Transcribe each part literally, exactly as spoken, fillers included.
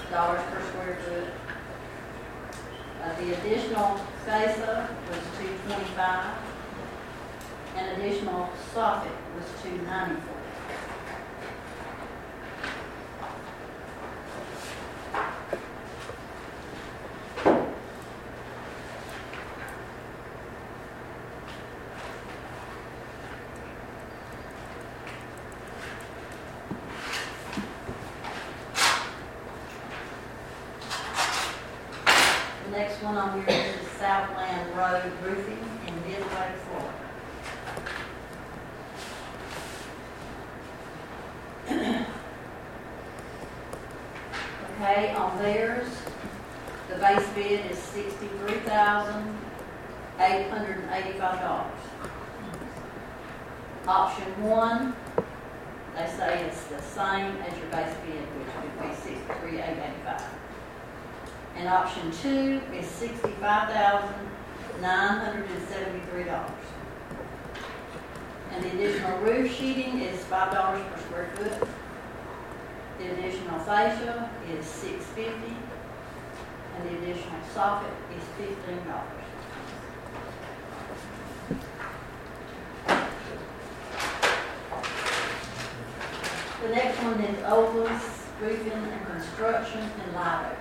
dollars per square foot. Uh, the additional fascia was two twenty-five, and additional soffit was two ninety-four. The next one on here is Southland Road Roofing in Midway, Florida. Okay, on theirs, the base bid is sixty-three thousand eight hundred eighty-five dollars. Option one, they say it's the same as your base bid, which would be sixty-three thousand eight hundred eighty-five dollars. And option two is sixty-five thousand nine hundred seventy-three dollars. And the additional roof sheeting is five dollars per square foot. The additional fascia is six dollars and fifty cents, and the additional soffit is fifteen dollars. The next one is Ovis Roofing and Construction in Live Oak.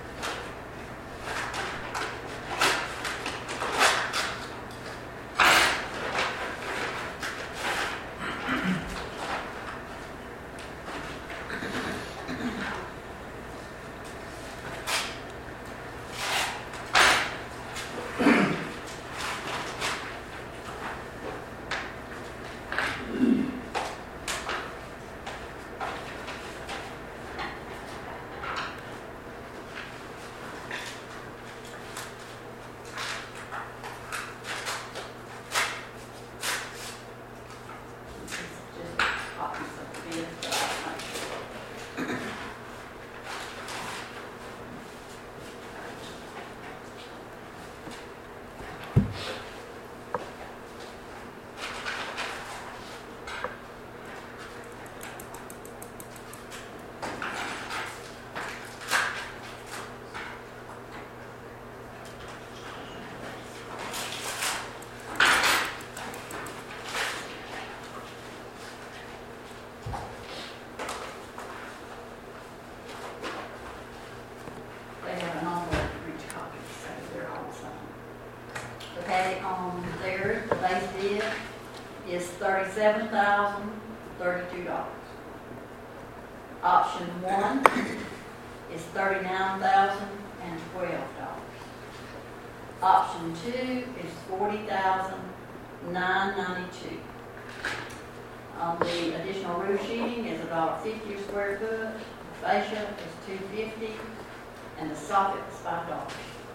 On theirs, the base bid is thirty-seven thousand thirty-two dollars. Option one is thirty-nine thousand twelve dollars. Option two is forty thousand nine hundred ninety-two dollars. On the additional roof sheeting is one dollar fifty a square foot. The fascia is two dollars and fifty cents, and the soffit is five dollars.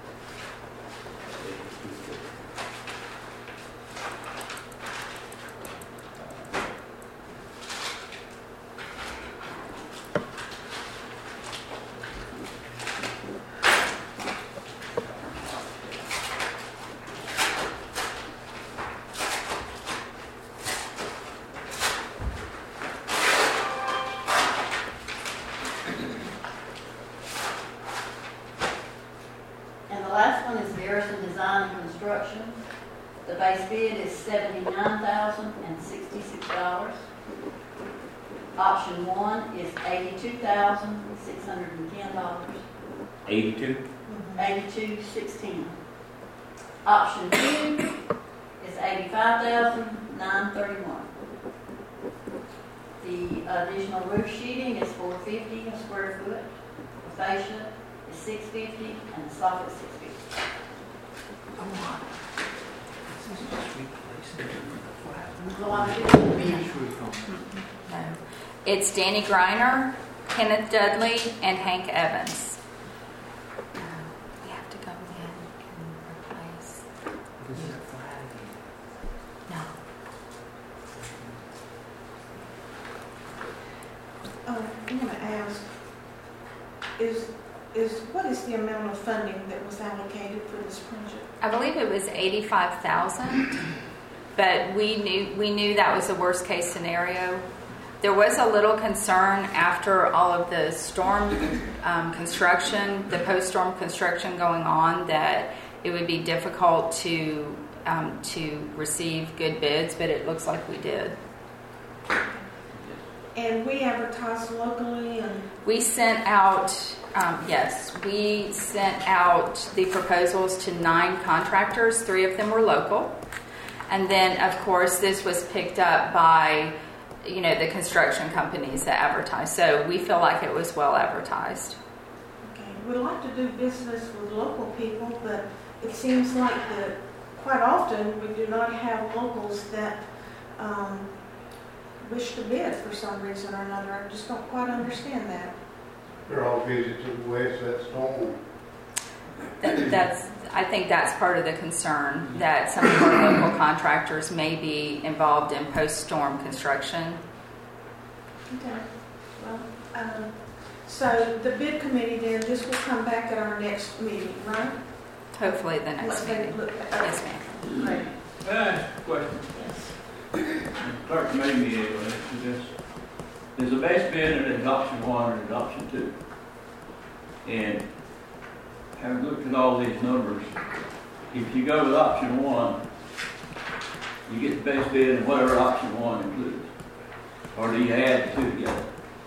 The base bid is seventy-nine thousand sixty-six dollars. Option one is eighty-two thousand six hundred ten dollars. eighty-two? eighty-two thousand six hundred ten dollars. Option two is eighty-five thousand nine hundred thirty-one dollars. The additional roof sheeting is four dollars and fifty cents a square foot. The fascia is six dollars and fifty cents, and the soffit is six dollars and fifty cents. No. It's Danny Greiner, Kenneth Dudley, and Hank Evans. No, we have to go in and replace. No. Oh, I'm going to ask, is is what is the amount of funding that was allocated for this project? I believe it was eighty-five thousand, but we knew we knew that was the worst case scenario. There was a little concern after all of the storm um, construction, the post-storm construction going on, that it would be difficult to um, to receive good bids, but it looks like we did. And we advertised locally and... We sent out, um, yes, we sent out the proposals to nine contractors. Three of them were local. And then, of course, this was picked up by, you know, the construction companies that advertise. So we feel like it was well advertised. Okay. We like to do business with local people, but it seems like that quite often we do not have locals that um, wish to bid for some reason or another. I just don't quite understand that. They're all busy to the west of that storm. That, that's, I think that's part of the concern, that some of our local contractors may be involved in post-storm construction. Okay. Well, um, so the bid committee then, this will come back at our next meeting, right? Hopefully the next Let's take a meeting. look at- Yes, ma'am. Great. May I ask a question? Yes. Clerk made me answer this. There's a base bid and there's option one and there's option two. And having looked at all these numbers, if you go with option one, you get the base bid and whatever option one includes. Or do you add the two together?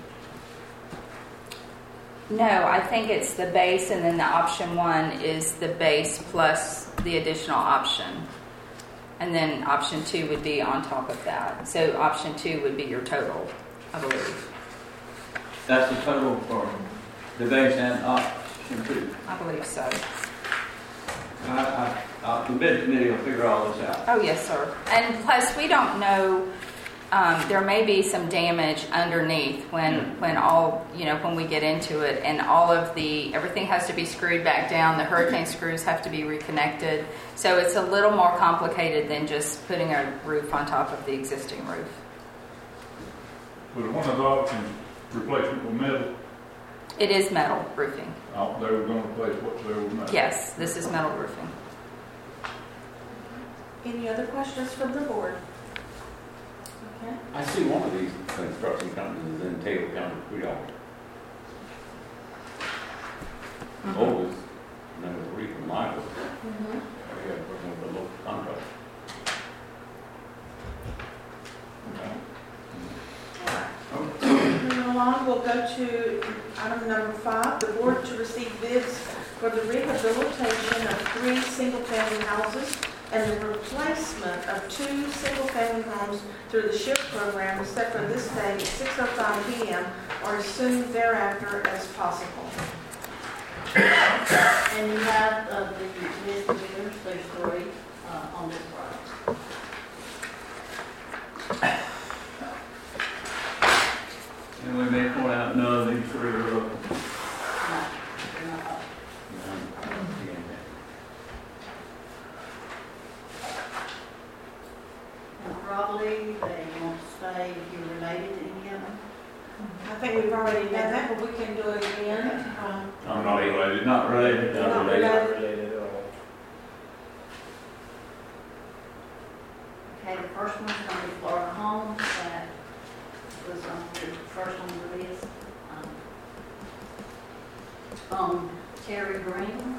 No, I think it's the base, and then the option one is the base plus the additional option. And then option two would be on top of that. So option two would be your total, I believe. That's the total for the base and option two. I believe so. I, I, I, the bid committee will figure all this out. Oh, yes, sir. And plus, we don't know, um, there may be some damage underneath when, Yeah. when all, you know, when we get into it, and all of the, everything has to be screwed back down. The hurricane screws have to be reconnected. So it's a little more complicated than just putting a roof on top of the existing roof. Was one of the options replacement with metal? It is metal roofing. Oh, they were going to replace what they were metal. Yes, this is metal roofing. Any other questions from the board? Okay. I see one of these construction companies is in Taylor County, we are. Mhm. Oldest, number three from Michael. Mm-hmm. We have working with a local contract. Okay. Moving along, we'll go to item number five, the board to receive bids for the rehabilitation of three single-family houses and the replacement of two single-family homes through the SHIP program, except for this day at six oh five p.m. or as soon thereafter as possible. And you have uh, the list of bidders, there's three uh, on this project. And we may point out none of these three are local. No, they're not up. And probably they want to stay if you're related to any of them. I think we've already done that, but we can do it again. Um, I'm not related. Not related. Not Not related. related. Okay, the first one's going to be Florida Home, that was on the first on the list. Um, um, Terry Green.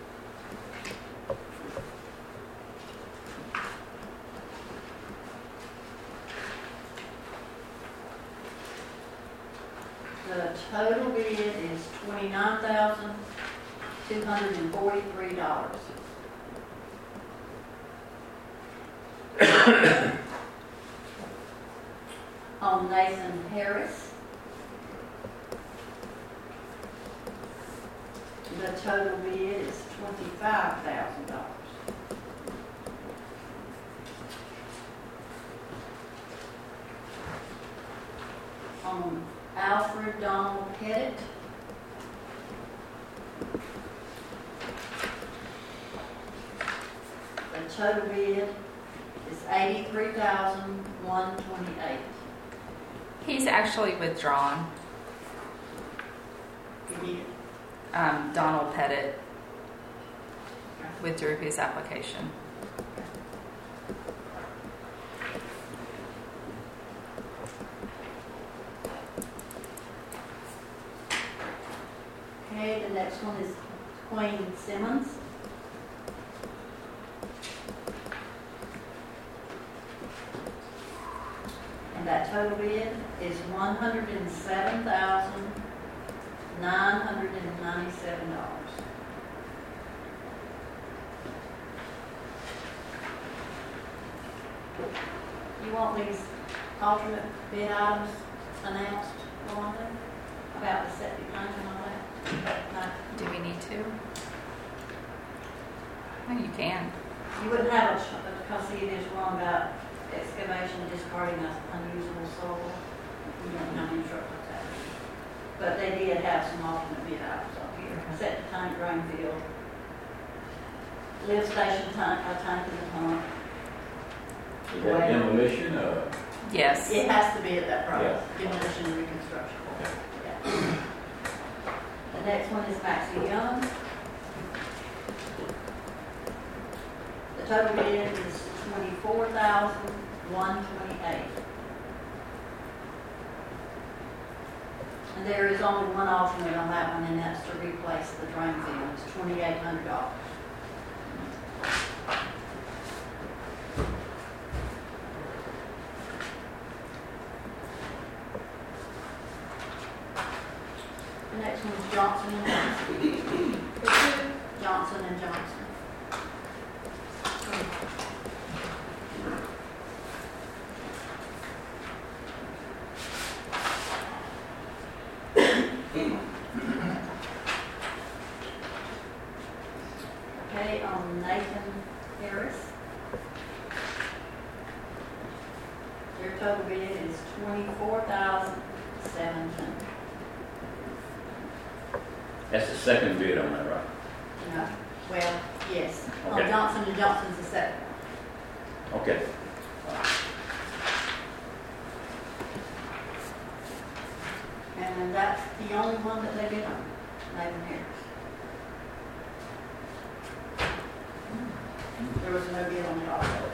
The total bid is twenty-nine thousand two hundred and forty-three dollars. On Nathan Harris, the total bid is twenty-five thousand dollars. On Alfred Donald Pettit, the total bid is eighty-three thousand one hundred twenty-eight. He's actually withdrawn. He did. Um, Donald Pettit withdrew his application. Okay, the next one is Queen Simmons. And that total bid is one hundred and seven thousand, nine hundred and ninety-seven dollars. You want these alternate bid items announced, Wanda, about the septic tank and all that? Do we need to? Oh, you can. You wouldn't have a, ch- because see, it is wrong about excavation discarding of unusable soil. You don't know how many trucks like that. But they did have some alternate bid items up here. Septic tank, drain field, lift station tank, a tank in the pump. Is that demolition, uh, Yes. It has to be at that price, demolition and reconstruction. Yeah. The next one is Maxie Young. The total bid is twenty-four thousand, one twenty-eight. And there is only one alternate on that one, and that's to replace the drain field. It's twenty-eight hundred dollars. The next one is Johnson and Johnson. Johnson and Johnson. Okay, on Nathan Harris. Your total bid is twenty-four thousand seven hundred. that's the second bid on that, right? No, well, yes. On Okay. Johnson and Johnson's the second one. Okay. And that's the only one that they did on, Nathan Harris. There was no bid on the auto.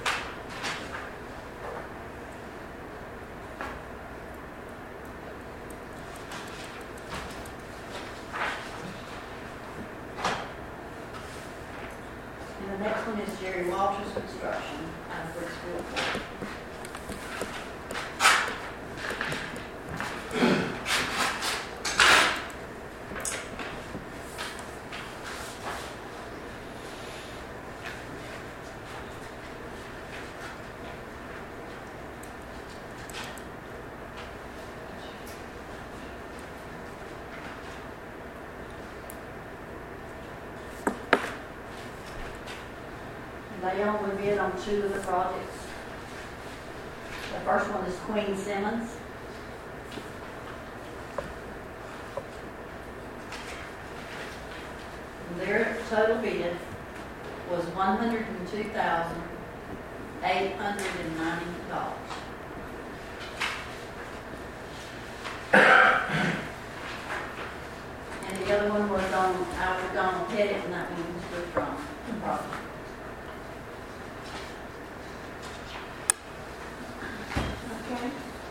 And the next one is Jerry Walters Construction out of Brooksville. They only bid on two of the projects. The first one is Queen Simmons. And their total bid was one hundred and two thousand, eight hundred and ninety dollars. And the other one was on Alfred Donald Pettit, and that one was withdrawn. Probably. Okay.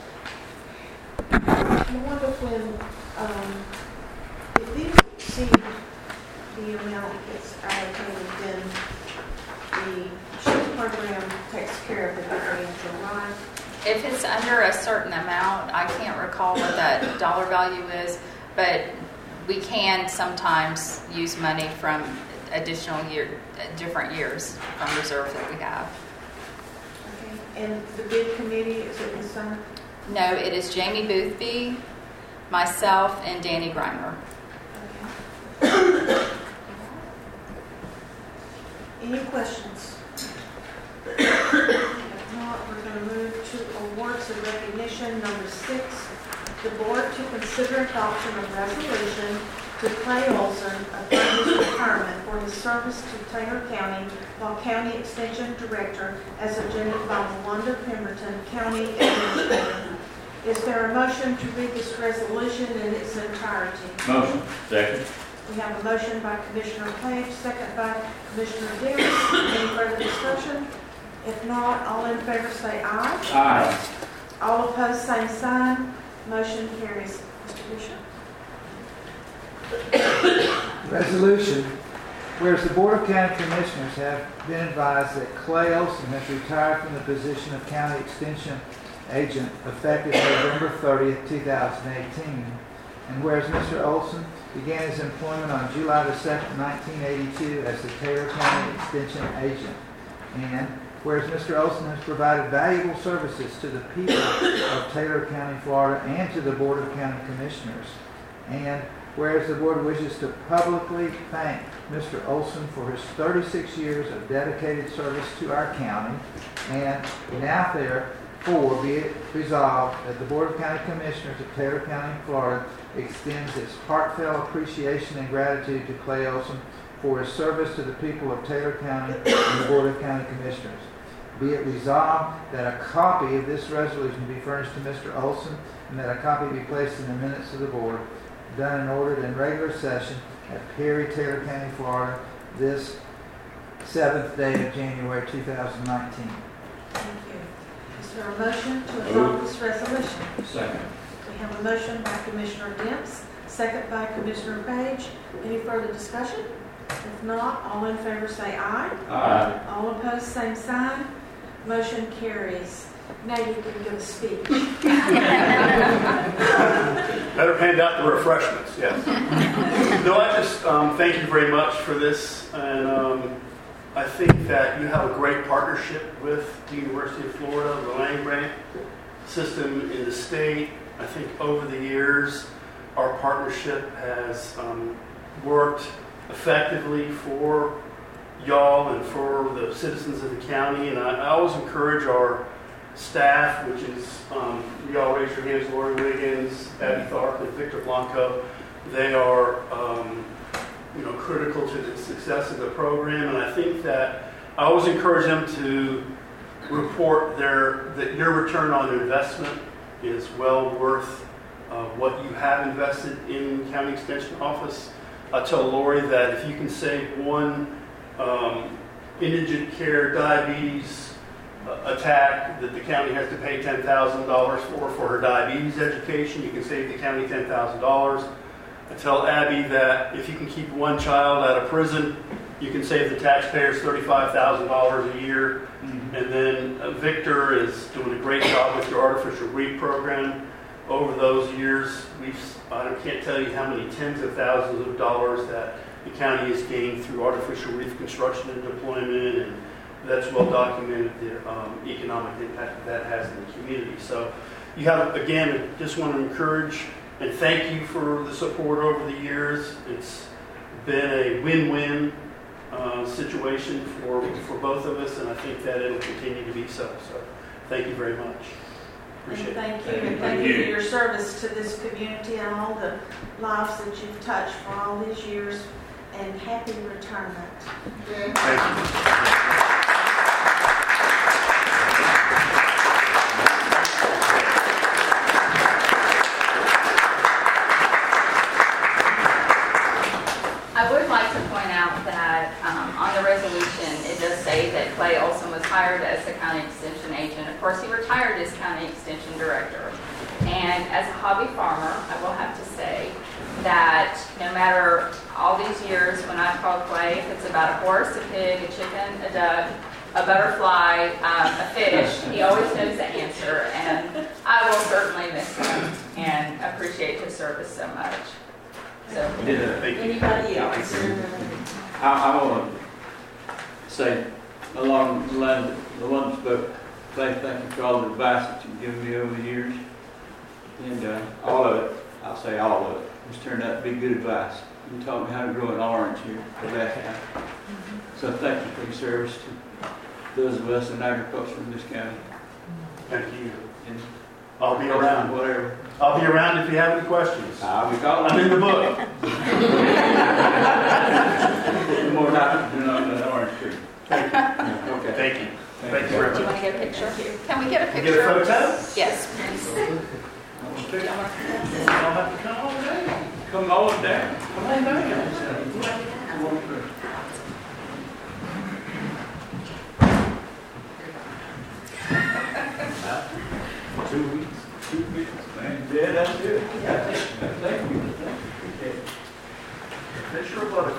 I wonder when, um, if these exceed the amount that's allocated, then the SHIP program takes care of the differential, right? If it's under a certain amount, I can't recall what that dollar value is, but we can sometimes use money from additional year, different years from reserve that we have. Okay. And the bid committee, is it the same? No, it is Jamie Boothby, myself, and Danny Grimer. Okay. Any questions? If not, we're going to move to awards of recognition. Number six, the board to consider adoption of resolution to Clay Olson upon his retirement for his service to Taylor County while County Extension Director as agented by Wanda Pemberton, County Administrator. Is there a motion to read this resolution in its entirety? Motion. Second. We have a motion by Commissioner Page, second by Commissioner Davis. Any further discussion? If not, all in favor say aye. Aye. All opposed, same sign. Motion carries. Mister Bishop? Resolution. Whereas the Board of County Commissioners have been advised that Clay Olson has retired from the position of County Extension Agent effective November thirtieth, two thousand eighteen. And whereas Mister Olson began his employment on July the second, nineteen eighty-two as the Taylor County Extension Agent. And whereas Mister Olson has provided valuable services to the people of Taylor County, Florida, and to the Board of County Commissioners. And whereas the Board wishes to publicly thank Mister Olson for his thirty-six years of dedicated service to our county, and now therefore be it resolved that the Board of County Commissioners of Taylor County, Florida, extends its heartfelt appreciation and gratitude to Clay Olson for his service to the people of Taylor County and the Board of County Commissioners. Be it resolved that a copy of this resolution be furnished to Mister Olson, and that a copy be placed in the minutes of the Board, done and ordered in regular session at Perry, Taylor County, Florida, this seventh day of January two thousand nineteen. Thank you. Is there a motion to adopt this resolution? Second. We have a motion by Commissioner Dents, second by Commissioner Page. Any further discussion? If not, all in favor say aye. Aye. All opposed, same sign. Motion carries. Now you can give a speech. Better hand out the refreshments, yes. No, I just um, thank you very much for this, and um, I think that you have a great partnership with the University of Florida, the land grant system in the state. I think over the years, our partnership has um, worked effectively for y'all and for the citizens of the county, and I, I always encourage our staff, which is, um, y'all raise your hands, Lori Wiggins, Abby Tharp, and Victor Blanco. They are, um, you know, critical to the success of the program, and I think that I always encourage them to report their that your return on investment is well worth uh, what you have invested in County Extension Office. I tell Lori that if you can save one um, indigent care diabetes attack that the county has to pay ten thousand dollars for for her diabetes education, you can save the county ten thousand dollars. I tell Abby that if you can keep one child out of prison, you can save the taxpayers thirty-five thousand dollars a year. Mm-hmm. And then uh, Victor is doing a great job with your artificial reef program. Over those years, we've, I can't tell you how many tens of thousands of dollars that the county has gained through artificial reef construction and deployment, and that's well documented, the um, economic impact that has in the community. So you have, again, just want to encourage and thank you for the support over the years. It's been a win-win uh, situation for, for both of us, and I think that it'll continue to be so. So thank you very much. Appreciate And thank it. you, and thank you for your service to this community and all the lives that you've touched for all these years, and happy retirement. Thank you. I would like to point out that um, on the resolution, it does say that Clay Olson was hired as the county extension agent. Of course, he retired as county extension director. And as a hobby farmer, I will have to say that no matter all these years when I've called Clay, if it's about a horse, a pig, a chicken, a duck, a butterfly, um, a fish, he always knows the answer. And I will certainly miss him and appreciate his service so much. So, Anybody else? I, I want to say, along the line that the one spoke, say thank you for all the advice that you've given me over the years. And uh, all of it, I'll say all of it, has turned out to be good advice. You taught me how to grow an orange here for that time. So thank you for your service to those of us in agriculture in this county. Thank you. And I'll be around. Whatever. I'll be around if you have any questions. I'll be calling. I'm in the book. More not than on the orange tree. Thank you. Okay. Thank you. Thank Thank you very do you much. want to get a picture? Can we get a Can we picture? get a photo? Yes, please. Okay. I'll have to come all day. Come on down. Come on down. Two weeks. Two weeks. Man, yeah, that's good. Thank you. Okay. Picture of butterfly.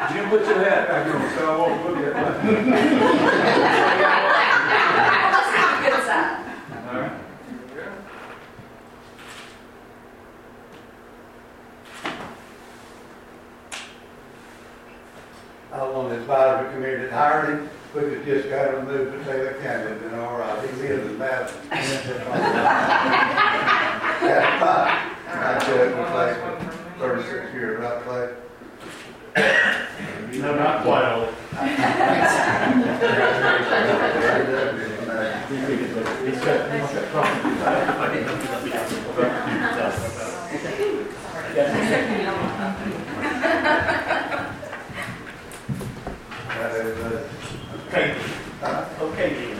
You put your hat back on. So I won't look at that. That's not a good sign. All right. I was on the advisory committee that hired him, but it just got him moved to Taylor County, and all right, he lives in Madison. That's fine. I said, it was like thirty-six years, right, Clay? No, not quite all. That is, uh, Okay. Okay, Dean.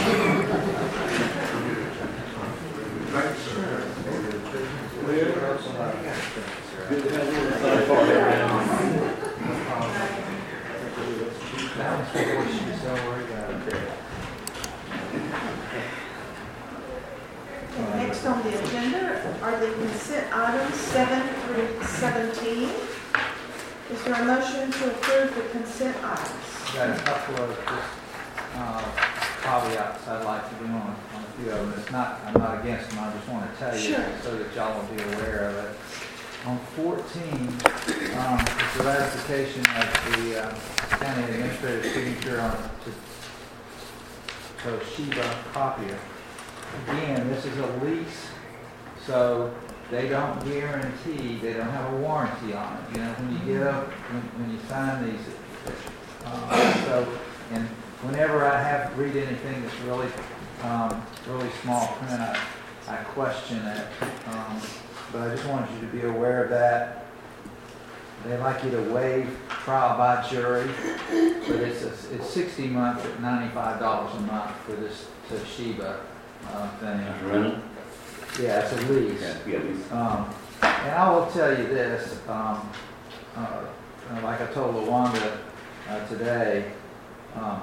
That was before she was so worried about it. Okay, next on the agenda are the consent items seven through seventeen. Is there a motion to approve the consent items? Got a couple of just uh, caveats I'd like to do on, on a few of them. It's not, I'm not against them, I just want to tell you Sure. so that y'all will be aware of it. On fourteen, um, it's the ratification of the uh, county administrative signature on to Toshiba copier. Again, this is a lease, so they don't guarantee, they don't have a warranty on it. You know, when you get up, when, when you sign these, uh, so, and whenever I have to read anything that's really, um, really small print, I, I question it. Um, but I just wanted you to be aware of that. They like you to waive trial by jury, but it's a, it's sixty months at ninety-five dollars a month for this Toshiba uh, thing. Rental? Yeah, it's a lease. Yeah, yeah, lease. Um, and I will tell you this, um, uh, like I told LaWanda uh, today, um,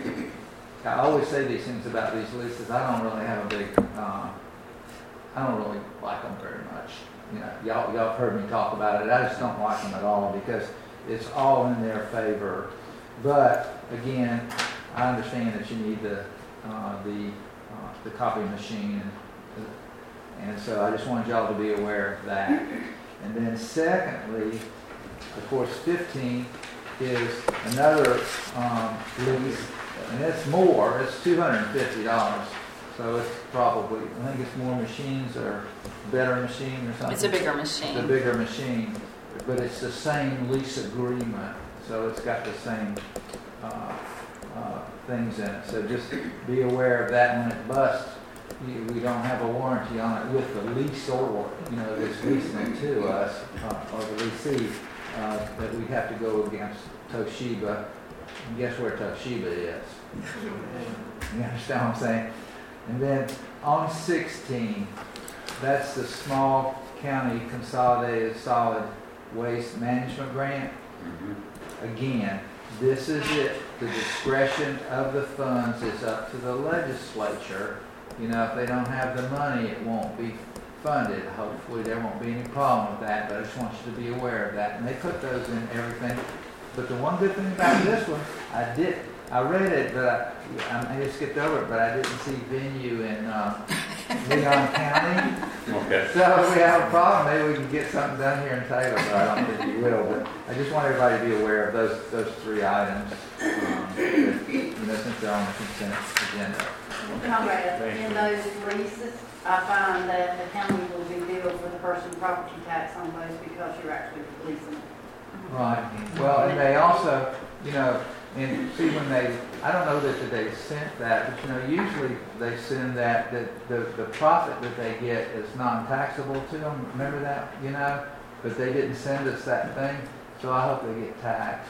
I always say these things about these leases. I don't really have a big, uh, I don't really like them very much. You know, y'all, y'all have heard me talk about it. I just don't like them at all because it's all in their favor. But again, I understand that you need the uh, the uh, the copy machine. And, And so I just wanted y'all to be aware of that. And then secondly, of course, fifteen is another um, lease, and it's more, it's two hundred fifty dollars. So it's probably, I think it's more machines or better machine or something. It's a bigger It's a machine. bigger machine, but it's the same lease agreement, so it's got the same uh, uh, things in it. So just be aware of that when it busts. You, we don't have a warranty on it with the leaseor, you know, that's leasing it to us, uh, or the leasee, uh, that we have to go against Toshiba. And guess where Toshiba is? You understand what I'm saying? And then on sixteen, that's the small county consolidated solid waste management grant. Mhm. Again, this is it. The discretion of the funds is up to the legislature. You know, if they don't have the money, it won't be funded. Hopefully there won't be any problem with that, but I just want you to be aware of that. And they put those in everything. But the one good thing about this one, I did, I read it, but I, I may have skipped over it, but I didn't see venue in uh, Leon County. Okay. So if we have a problem, maybe we can get something done here in Taylor, but I don't think we will. But I just want everybody to be aware of those those three items, um, that, you know, since they're on the consent agenda. Comrade, in those leases, I find that the county will be billed for the personal property tax on those because you're actually leasing it. Right. Well, and they also, you know, and see when they, I don't know that they sent that, but you know, usually they send that, that the, the profit that they get is non-taxable to them. Remember that, you know? But they didn't send us that thing, so I hope they get taxed.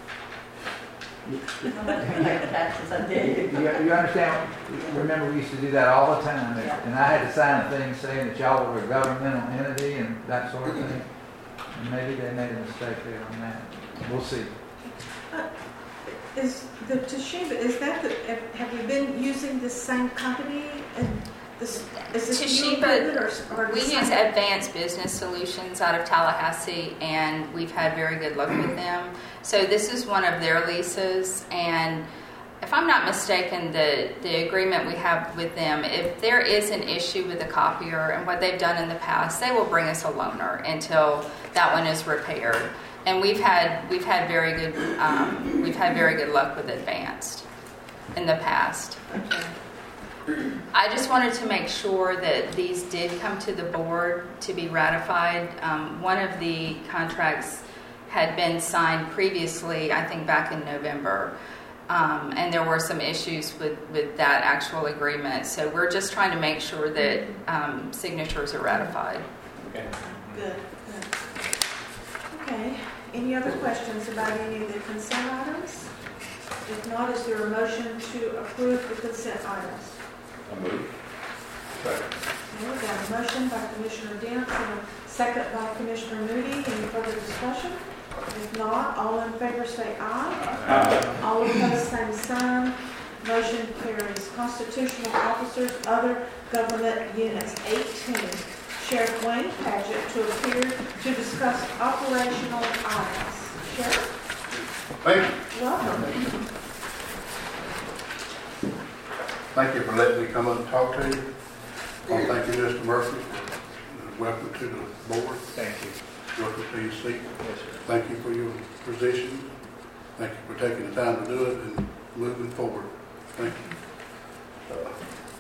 How much you pay the taxes, I did. You, you understand? Remember, we used to do that all the time, Yeah. and I had to sign a thing saying that y'all were a governmental entity and that sort of thing. And maybe they made a mistake there on that. We'll see. Uh, Is the Toshiba, is that the, have- have you been using the same company? And This, is this Toshiba, new equipment or, or We the use same? Advanced Business Solutions out of Tallahassee, and we've had very good luck with them. So this is one of their leases, and if I'm not mistaken, the, the agreement we have with them, if there is an issue with the copier, and what they've done in the past, they will bring us a loaner until that one is repaired. And we've had we've had very good um, we've had very good luck with Advanced in the past. Okay. I just wanted to make sure that these did come to the board to be ratified. Um, one of the contracts had been signed previously, I think back in November, um, and there were some issues with, with that actual agreement. So we're just trying to make sure that um, signatures are ratified. Okay. Good, good. Okay, any other questions about any of the consent items? If not, is there a motion to approve the consent items? I move. Second. Okay, we got a motion by Commissioner Dent and a second by Commissioner Moody. Any further discussion? If not, all in favor say aye. Aye. All opposed, same sign. Motion carries. Constitutional officers, other government units, eighteen. Sheriff Wayne Paget to appear to discuss operational items. Sheriff, Thank you. welcome. Thank you for letting me come up and talk to you. I want to thank you, Mister Murphy. for- Welcome to the board. Thank you. Welcome to your seat. Yes, sir. Thank you for your position. Thank you for taking the time to do it and moving forward. Thank you. Uh,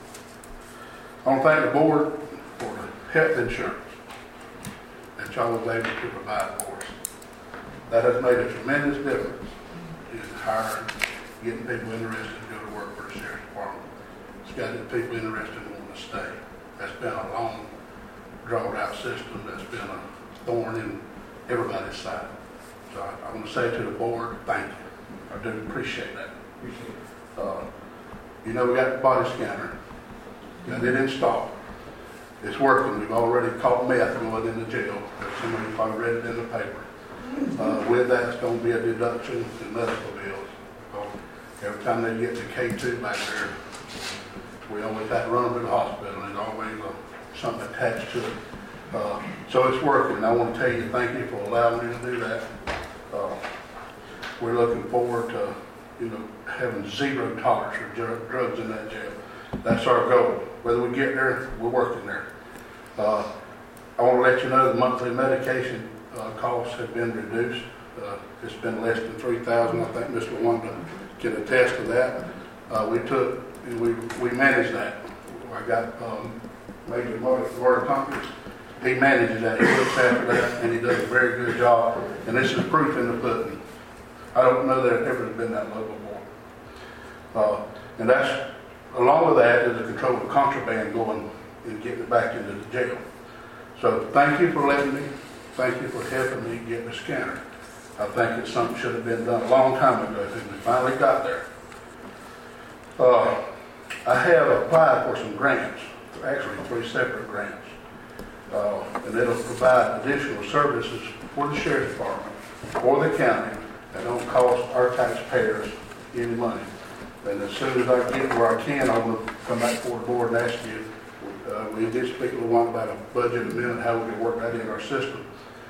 I want to thank the board for the health insurance that y'all was able to provide for us. That has made a tremendous difference in hiring, getting people interested to go to work for the sheriff's department. It's got the people interested in wanting to stay. That's been a long, drawn-out system. That's been a thorn in everybody's side. So I, I want to say to the board, thank you. I do appreciate that. Uh, you know, we got the body scanner. Got it installed. It's working. We've already caught meth going into jail. Somebody probably read it in the paper. Uh, with that, it's going to be a deduction in medical bills. So every time they get the K two back there, we always have to run them to the hospital. There's always uh, something attached to it. Uh, so it's working. I want to tell you thank you for allowing me to do that. Uh, we're looking forward to, you know, having zero tolerance for dr- drugs in that jail. That's our goal. Whether we get there, we're working there. Uh, I want to let you know the monthly medication uh, costs have been reduced. Uh, it's been less than three thousand dollars. I think Mister Wanda can attest to that. Uh, we took, and we, we managed that. I got um, Major Marty Tompkins. He manages that. He looks after that, and he does a very good job. And this is proof in the pudding. I don't know that it ever has been that low before. Uh, and that's, along with that, is the control of contraband going and getting it back into the jail. So thank you for letting me. Thank you for helping me get the scanner. I think it's something should have been done a long time ago, and we finally got there. Uh, I have applied for some grants, actually three separate grants, uh, and it'll provide additional services for the sheriff's department or the county that don't cost our taxpayers any money. And as soon as I get where I can, I will come back before the board and ask you. Uh, we did speak a little while about a budget amendment, how we can work that in our system.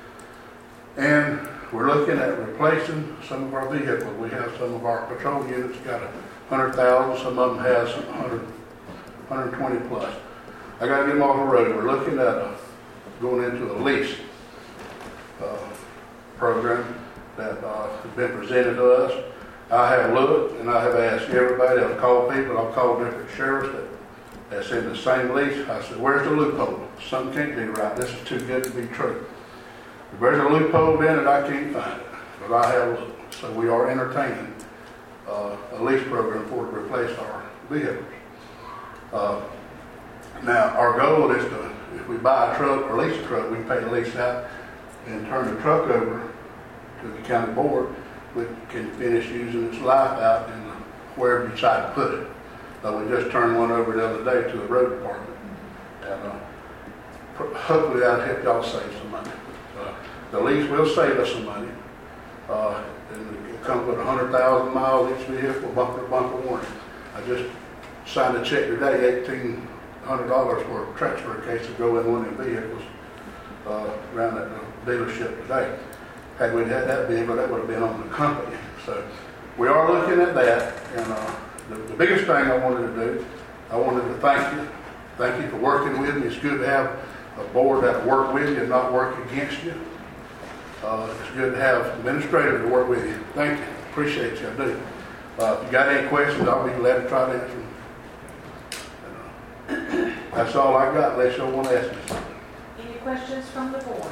And we're looking at replacing some of our vehicles. We have some of our patrol units got a hundred thousand, some of them has a hundred, hundred twenty plus. I got to get them off the road. We're looking at a, going into a lease uh, program that uh, has been presented to us. I have looked and I have asked everybody. I've called people. I've called different sheriffs that that's in the same lease. I said, "Where's the loophole? Something can't be right. This is too good to be true." If there's a loophole in it, I can't find it. But I have looked. So we are entertaining uh, a lease program for to replace our vehicles. Uh, now, our goal is to, if we buy a truck or lease a truck, we pay the lease out and turn the truck over to the county board. We can finish using its life out in the, wherever you decide to put it. Uh, we just turned one over the other day to the road department. And uh, hopefully that'll help y'all save some money. Uh, the lease will save us some money. Uh, and it comes with one hundred thousand miles each vehicle, bumper to bumper warranty. I just signed a check today, eighteen hundred dollars for a transfer case to go in one of the vehicles, uh, around at the dealership today. Had we had that vehicle, that would have been on the company. So we are looking at that, and, uh, the, the biggest thing I wanted to do, I wanted to thank you. Thank you for working with me. It's good to have a board that work with you and not work against you. Uh, it's good to have administrators to work with you. Thank you. Appreciate you. I do. Uh, if you got any questions, I'll be glad to try to answer them. And, uh, that's all I got, unless you want to ask me something. Any questions from the board?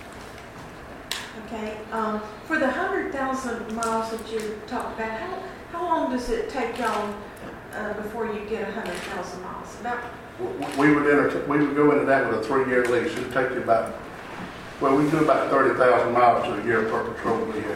Okay, um, for the hundred thousand miles that you talked about, how, how long does it take y'all, uh, before you get a hundred thousand miles? About, We would enter, we would go into that with a three-year lease. It'd take you about, well, we do about thirty thousand miles to a year per patrol vehicle.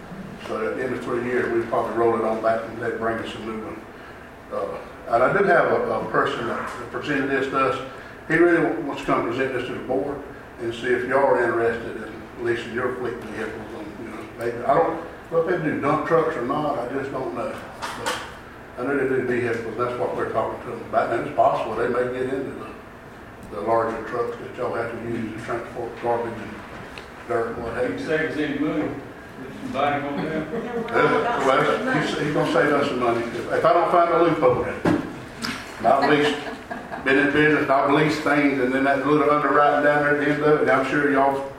So at the end of three years, we'd probably roll it on back and they'd bring us a new one. Uh, and I do have a, a person that presented this to us. He really wants to come present this to the board and see if y'all are interested in leasing your fleet vehicles. And, you know, they, I don't know if they do dump trucks or not. I just don't know. But I know they do vehicles. That's what we're talking to them about. And it's possible they may get into the, the larger trucks that y'all have to use to transport garbage and dirt and what have you. Save us any money. Somebody gonna do it? Uh, well, he's, he's gonna save us some money. If I don't find a loophole in it, not least, been in business, not lease things, and then that little underwriting down there at the end of it, I'm sure y'all,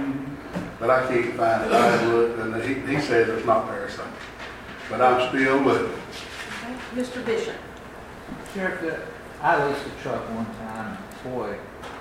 but I can't find it. I would, and he, he says it's not there, so. But I'm still looking. okay, Mister Bishop. Sheriff, the- I leased a truck one time, boy,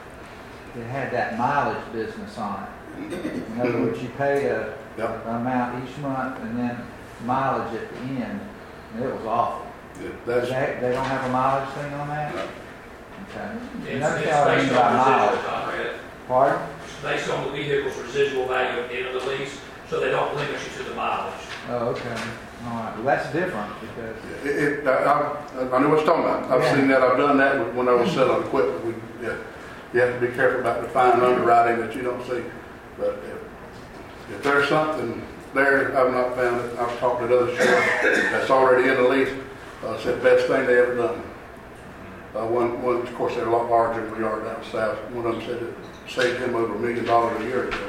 it had that mileage business on it. In other words, you pay a Yep. amount each month and then mileage at the end, and it was awful. Yeah, They, that's, they don't have a mileage thing on that? no. Okay. It's, Notice it's how I based mean by on mileage. residual, Conrad. Pardon? It's based on the vehicle's residual value at the end of the lease, so they don't limit you to the mileage. Oh, okay. All right. Well, that's different because, It, it, I, I, I know what you're talking about. I've Yeah. seen that. I've done that when I was selling equipment. We, yeah, you have to be careful about the fine underwriting that you don't see. But if, if there's something there, I've not found it. I've talked to other sheriffs that's already in the lease. Uh, said best thing they ever done. Uh, one, one, of course, they're a lot larger than we are down south. One of them said it saved him over a million dollars a year. Ago.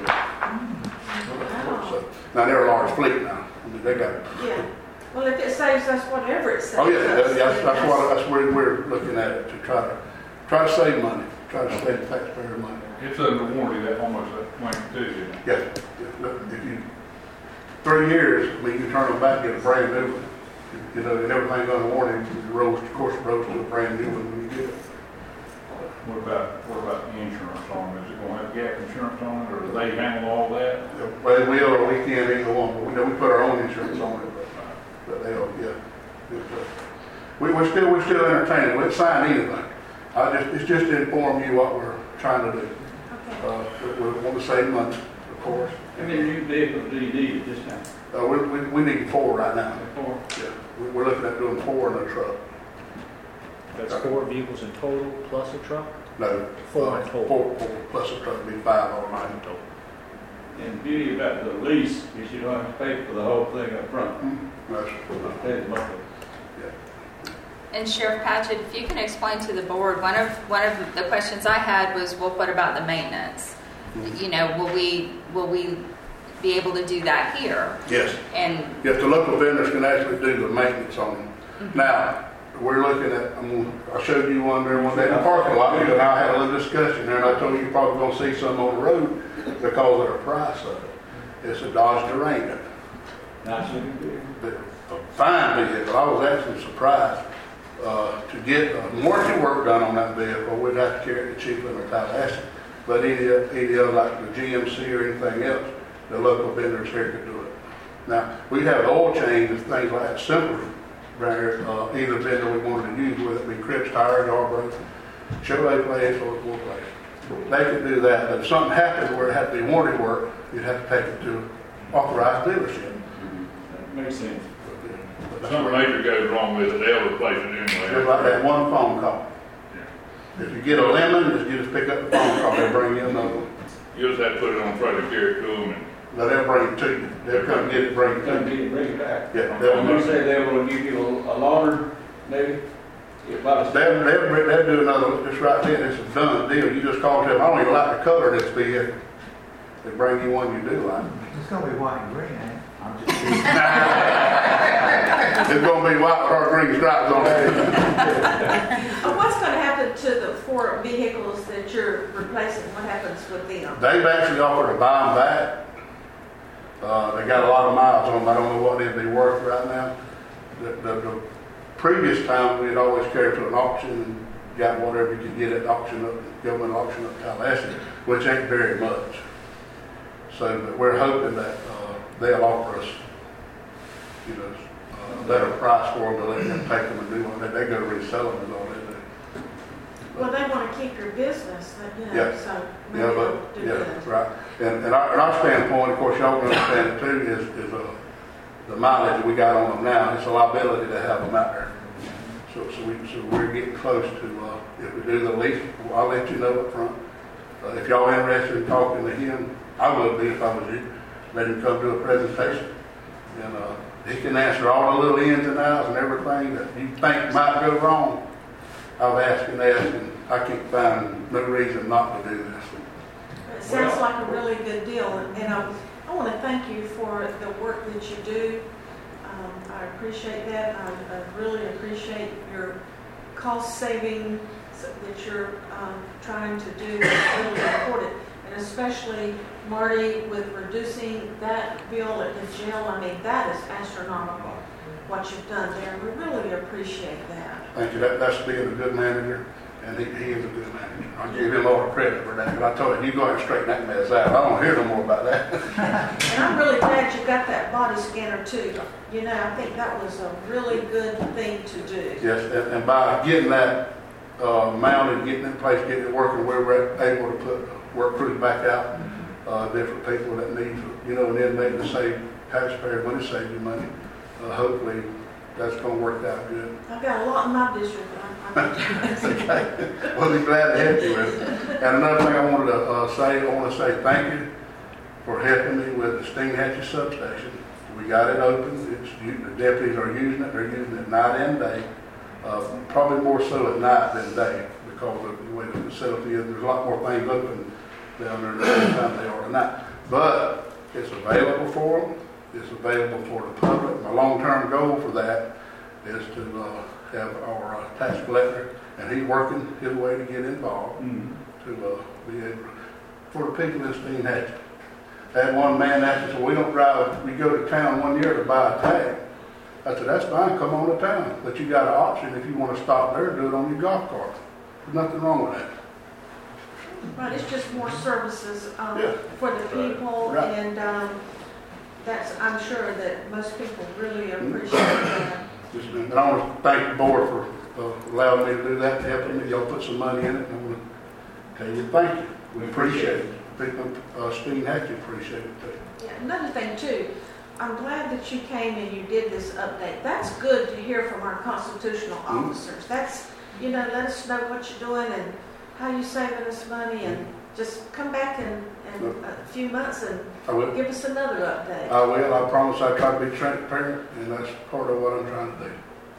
Wow. So now they're a large fleet now. I mean, they got. Yeah. Well, if it saves us whatever it saves Oh yeah, us, that, that's, then that's what that's where we're looking at it to try to try to save money, try to save taxpayer money. It's under warranty, that almost that went too, isn't it? Yeah, yeah. Look, if you three years, I mean, you turn them back, get a brand new one. You know, and everything's under warranty. The roads, of course, roads to a brand new one when you get it. What about, what about the insurance on it? Is it gonna have gap insurance on it, or do they handle all that? Well, they will or we can either one, but we know we put our own insurance on it. But, but they, will, yeah. It's, uh, we, we're still we're still entertaining. We didn't sign anything. I just it's just to inform you what we're trying to do. Okay. Uh, we, we want to save money, of course. How many new vehicles do you need at this time? Uh, we, we, we need four right now. Four. Yeah, we- we're looking at doing four in a truck. That's four vehicles in total plus a truck? No. Four uh, in total. Four, four plus a truck would be five all Five right. in total. And the beauty about the lease is you don't have to pay for the whole thing up front. Mm-hmm. That's, You pay the monthly. And Sheriff Patchett, if you can explain to the board, one of one of the questions I had was, well, what about the maintenance? You know, will we will we be able to do that here? yes. And Yes, the local vendors can actually do the maintenance on them. Mm-hmm. Now, we're looking at, I'm gonna, I showed you one there one day in the parking lot, you and I had a little discussion there, and I told you you're probably gonna see some on the road because of the price of it. It's a Dodge Durango. Nice looking vehicle. The- A fine vehicle. I was actually surprised, uh, to get uh, warranty work done on that vehicle, we'd have to carry it to Chiefland or Tallahassee. But any, any other, like the G M C or anything else, the local vendors here could do it. Now, we have oil change and things like that, simpler, where, uh, either vendor we wanted to use, whether it be Cripps Tire, Yarborough, Chevrolet place, or Ford place. They could do that, but if something happened where it had to be warranty work, you'd have to take it to authorized dealership. That makes sense. But that's Something where- major goes wrong with it, they'll replace it anyway. Just like that one phone call. If you get a lemon, just you just pick up the phone call, they bring you another one. You just have to put it on Friday, carry it to them, and Now they'll bring it to you. They'll come get it, bring it Come to you. get it, bring it back. Yeah, I'm they'll gonna bring it. say they will give you a a loaner, maybe? They'll, they'll, they'll do another, just right then, it's a done deal. You just call them, I don't even like the color of this vehicle. They bring you one you do like. It's gonna be white and green, ain't it? I'm just kidding. It's gonna be white with our green stripes on it. Uh, What's going to happen to the four vehicles that you're replacing? What happens with them? They've actually offered to buy them back. Uh, they got a lot of miles on them. I don't know what they'd be worth right now. The, the, the previous time, we'd always carry to an auction and got whatever you could get at auction up, government auction up Tallahassee, which ain't very much. So, but we're hoping that uh, they'll offer us, you know, a better price for them to let them take them and do one. They, they go resell them is all they do. Well, they want to keep your business, you know, Yeah. so maybe Yeah, they'll but, do yeah, good. right. And, and our, and our standpoint, of course, y'all can understand it too, is, is uh, the mileage that we got on them now. It's a liability to have them out there. So, so, we, so we're getting close to, uh, if we do the lease, well, I'll let you know up front. Uh, if y'all are interested in talking to him, I would be if I was you. Let him come do a presentation. And uh, he can answer all the little ins and outs and everything that you think might go wrong. I've asked and asked, and I can't find no reason not to do this. It sounds like a really good deal, and, and I, I want to thank you for the work that you do. Um, I appreciate that. I, I really appreciate your cost saving that you're um, trying to do. It's really important, and especially Marty with reducing that bill at the jail. I mean, that is astronomical. What you've done there, we really appreciate that. Thank you. That, that's being a good manager, and he, he is a good manager. I give him a lot of credit for that. But I told him, you go ahead and straighten that mess out. I don't hear no more about that. And I'm really glad you got that body scanner too. You know, I think that was a really good thing to do. Yes, and, and by getting that uh, mounted, getting it in place, getting it working, we were able to put work crews back out, uh, different people that need, you know, and then they can save taxpayer money, save you money. Uh, hopefully, that's going to work out good. I've got a lot in my district. That's okay. We'll be glad to help you with it. And another thing I wanted to uh, say, I want to say thank you for helping me with the Steinhatchee substation. We got it open. It's, the deputies are using it. They're using it night and day. Uh, probably more so at night than day because of the way the facility is. There's a lot more things open down there than the time they are at night. But it's available for them. It's available for the public. My long-term goal for that is to uh, have our uh, tax collector, and he's working his way to get involved mm-hmm. to uh, be able to, for the people in Steinhatchee. I had one man ask me, so we don't drive, we go to town one year to buy a tag. I said, that's fine, come on to town. But you got an option if you want to stop there, do it on your golf cart. There's nothing wrong with that. Right, it's just more services um, Yeah. for the people, Right. and um, that's, I'm sure that most people really appreciate that. Just, and I want to thank the board for uh, allowing me to do that, helping me. Y'all put some money in it, and I want to tell you thank you. We appreciate it. People, uh, Steinhatchee appreciate it too. Yeah, another thing too, I'm glad that you came and you did this update. That's good to hear from our constitutional Mm-hmm. officers. That's, you know, let us know what you're doing and how you're saving us money, and just come back in, in a few months and I will. give us another update. I will. I promise I try to be transparent, and that's part of what I'm trying to do.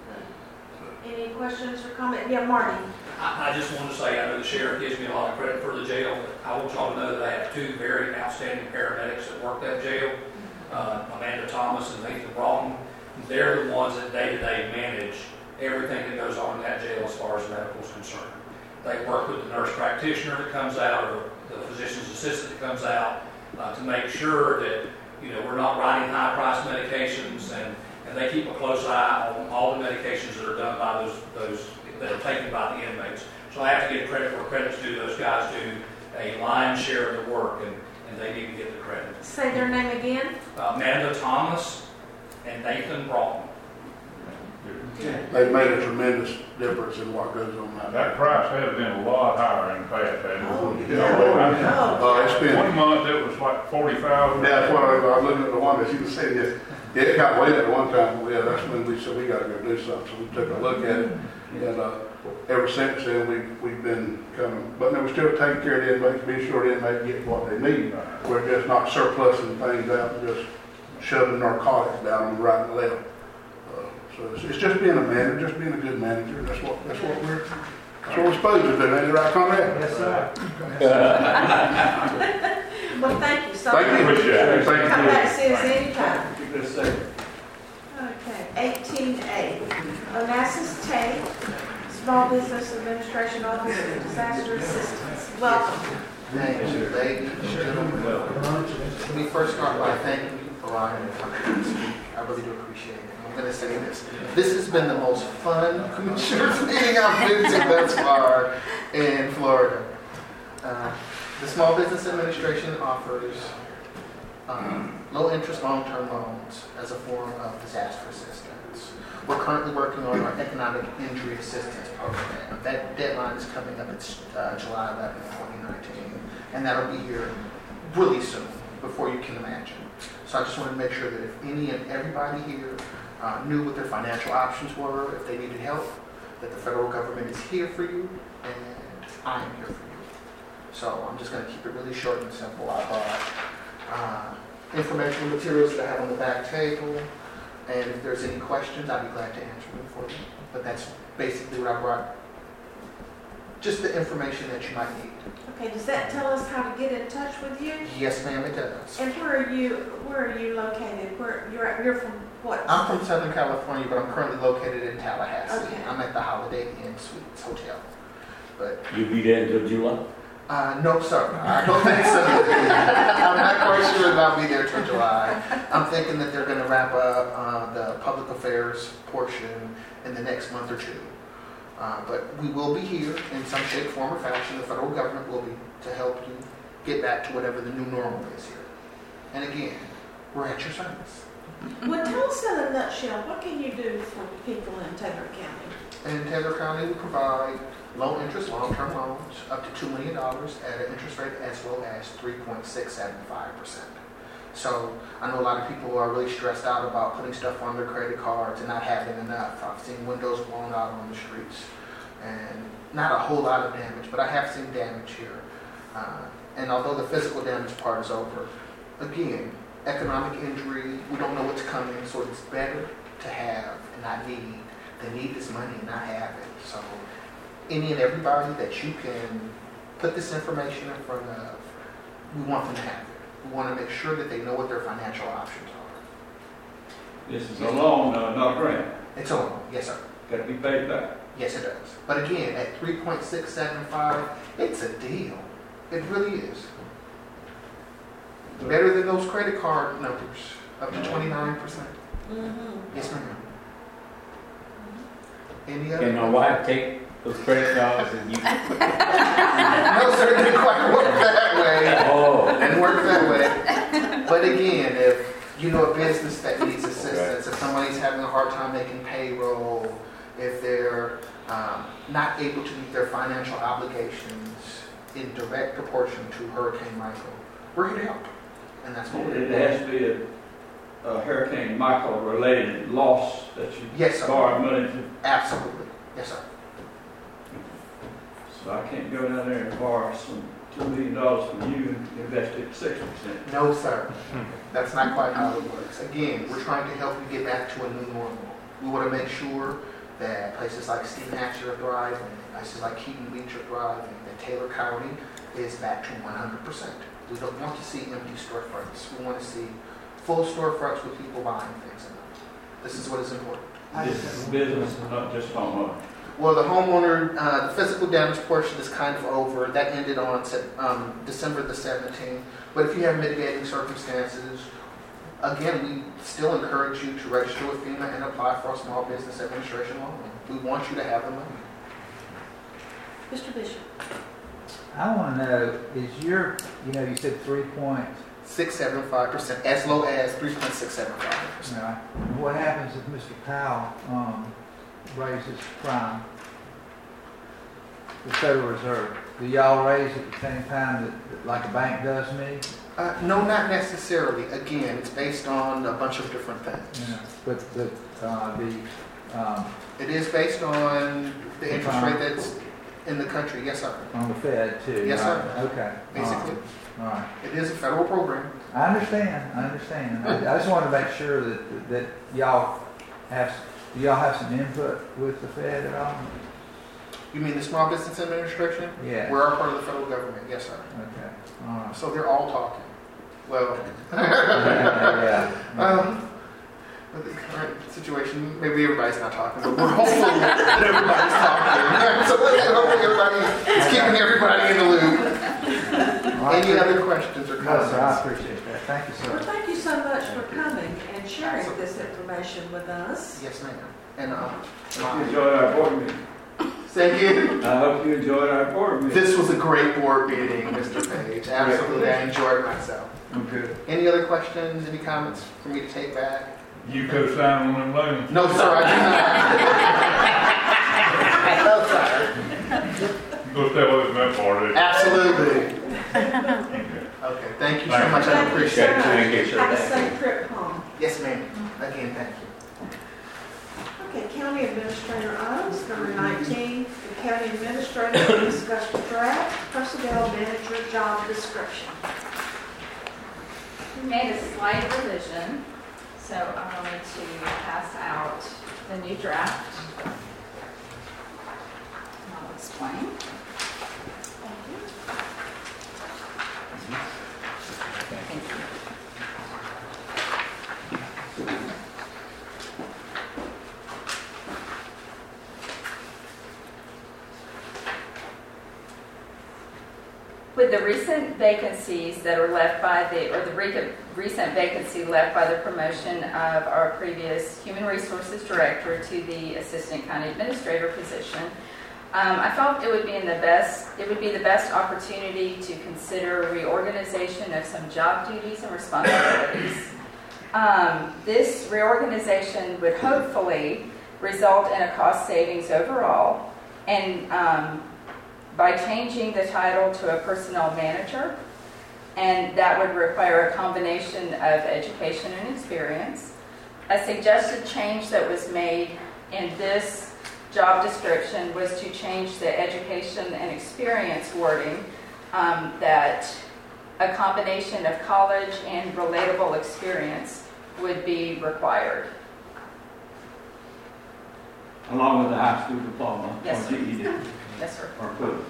Any questions or comments? Yeah, Marty. I, I just want to say, I know the sheriff gives me a lot of credit for the jail, but I want y'all to know that I have two very outstanding paramedics that work that jail, uh, Amanda Thomas and Nathan Broughton. They're the ones that day-to-day manage everything that goes on in that jail as far as medical is concerned. They work with the nurse practitioner that comes out, or the physician's assistant that comes out, uh, to make sure that, you know, we're not writing high-priced medications, and, and they keep a close eye on all the medications that are done by those, those that are taken by the inmates. So I have to give credit where credit's due. Those guys do a lion's share of the work, and, and they need to get the credit. Say their name again. Uh, Amanda Thomas and Nathan Broughton. They've made a tremendous difference in what goes on now. That price has been a lot higher in the past, hasn't it? Oh, Yeah. yeah. Uh, it's been, One month it was like forty thousand. yeah, that's what I, I was looking at the one that you said, yes. Yeah, it got way at one time. Yeah, that's when we said we got to go do something. So we took a look at it, and uh, ever since then we we've been coming. But no, we're still taking care of the inmates, be sure the inmates get what they need. We're just not surplusing things out and just shoving narcotics down them right and left. Uh, So it's, it's just being a manager, just being a good manager. That's what, that's what we're, that's what we're supposed to do, ain't it right, Conrad? Yes, sir. Well, thank you so Thank you. much. Thank you. Come back, see us anytime. Keep it safe. Okay, eighteen A, Onassis Tate, Small Business Administration Office of Disaster Assistance. Welcome. Thank you, ladies and gentlemen. Let me first start by thanking you for allowing me to come here and speak. I really do appreciate it. I'm going to say this. This has been the most fun commissioners meeting I've been to thus far in Florida. Uh, the Small Business Administration offers um, low-interest, long-term loans as a form of disaster assistance. We're currently working on our economic injury assistance program. That deadline is coming up. It's uh, July eleventh, twenty nineteen, and that'll be here really soon, before you can imagine. So I just wanted to make sure that if any and everybody here uh, knew what their financial options were, if they needed help, that the federal government is here for you, and I am here for you. So I'm just going to keep it really short and simple. I brought uh, informational materials that I have on the back table. And if there's any questions, I'd be glad to answer them for you. But that's basically what I brought. Just the information that you might need. Okay, does that tell us how to get in touch with you? Yes, ma'am, it does. And where are you, where are you located? Where, you're, you're from what? I'm from Southern California, but I'm currently located in Tallahassee. Okay. I'm at the Holiday Inn Suites Hotel. But You'll be there until July? Uh, no, sir. I don't think so. I'm not quite sure that I'll be there till July. I'm thinking that they're going to wrap up uh, the public affairs portion in the next month or two. Uh, but we will be here in some shape, form, or fashion. The federal government will be to help you get back to whatever the new normal is here. And again, we're at your service. Well, tell us in a nutshell, what can you do for people in Taylor County? In Taylor County, we provide low interest, long-term loans up to two million dollars at an interest rate as low as three point six seven five percent. So I know a lot of people are really stressed out about putting stuff on their credit cards and not having enough. I've seen windows blown out on the streets and not a whole lot of damage, but I have seen damage here. Uh, and although the physical damage part is over, again, economic injury, we don't know what's coming, so it's better to have and not need than need this money and not have it. So any and everybody that you can put this information in front of, we want them to have it. We want to make sure that they know what their financial options are. This is a loan, uh, not a grant. It's a loan, yes, sir. Got to be paid back. Yes, it does. But again, at three point six seven five, it's a deal. It really is. Better than those credit card numbers, up to twenty-nine percent. Mm-hmm. Yes, ma'am. Any other? Can my wife take those credit cards and you? No, sir, it didn't quite work that way. Oh. It didn't work that way. But again, if you know a business that needs assistance, if somebody's having a hard time making payroll, if they're um, not able to meet their financial obligations in direct proportion to Hurricane Michael, we're here to help. And that's what we're It doing. has to be a, a Hurricane Michael related loss that you Yes, sir. borrowed money to. Absolutely. Yes, sir. So I can't go down there and borrow some two million dollars from you and invest it at six percent. No, sir. That's not quite how it works. Again, we're trying to help you get back to a new normal. We want to make sure that places like Stephen Hatcher are thriving, places like Keaton Beach are thriving, that Taylor County is back to one hundred percent. We don't want to see empty storefronts. We want to see full storefronts with people buying things in them. This is what is important. This is business, not just homeowner. Well, the homeowner, uh, the physical damage portion is kind of over. That ended on um, December the seventeenth. But if you have mitigating circumstances, again, we still encourage you to register with FEMA and apply for a small business administration loan. We want you to have the money. Mister Bishop. I want to know, is your, you know, you said three point six seven five percent, as low as three point six seven five percent. Right. What happens if Mister Powell um, raises prime? The Federal Reserve. Do y'all raise at the same time that, that like a bank does me? Uh, no, not necessarily. Again, it's based on a bunch of different things. Yeah. But the uh, the um, it is based on the interest rate that's in the country. Yes, sir. On the Fed too. Yes, right? sir. Okay. Basically. All right. It is a federal program. I understand. I understand. I, I just wanted to make sure that that y'all have, do y'all have some input with the Fed at all? You mean the Small Business Administration? Yeah. We're a part of the federal government, yes, sir. Okay, all right. So they're all talking. Well, Yeah. um, with the current situation, maybe everybody's not talking, but we're hopeful that everybody's talking. So hopefully everybody is keeping everybody in the loop. All right. Any other questions or No, comments? sir, I appreciate that. Thank you, Well, sir. thank you so much for coming and sharing this information with us. Yes, ma'am. And, uh, You enjoyed our board meeting. thank you. I hope you enjoyed our board meeting. This was a great board meeting, Mister Page. Absolutely, I enjoyed myself. Okay. Any other questions, any comments for me to take back? You co-signed on them loans? No, sir, I do not. No, sir. You gonna stay with us in that part, eh? Absolutely. Okay. Okay, thank you so much. I appreciate it. Thank you, sir. Have a safe trip home. Yes, ma'am. Again, thank you. Okay, county administrator items, number nineteen, the county administrator will discuss the draft personnel manager job description. We made a slight revision, so I wanted to pass out the new draft. I'll explain. Thank you. With the recent vacancies that are left by the, or the re- recent vacancy left by the promotion of our previous Human Resources Director to the Assistant County Administrator position, um, I felt it would be in the best, it would be the best opportunity to consider reorganization of some job duties and responsibilities. Um, this reorganization would hopefully result in a cost savings overall, and um, by changing the title to a personnel manager, and that would require a combination of education and experience. A suggested change that was made in this job description was to change the education and experience wording, um, that a combination of college and relatable experience would be required. Along with the high school diploma Yes, or sir. G E D Yes, sir. or equivalent.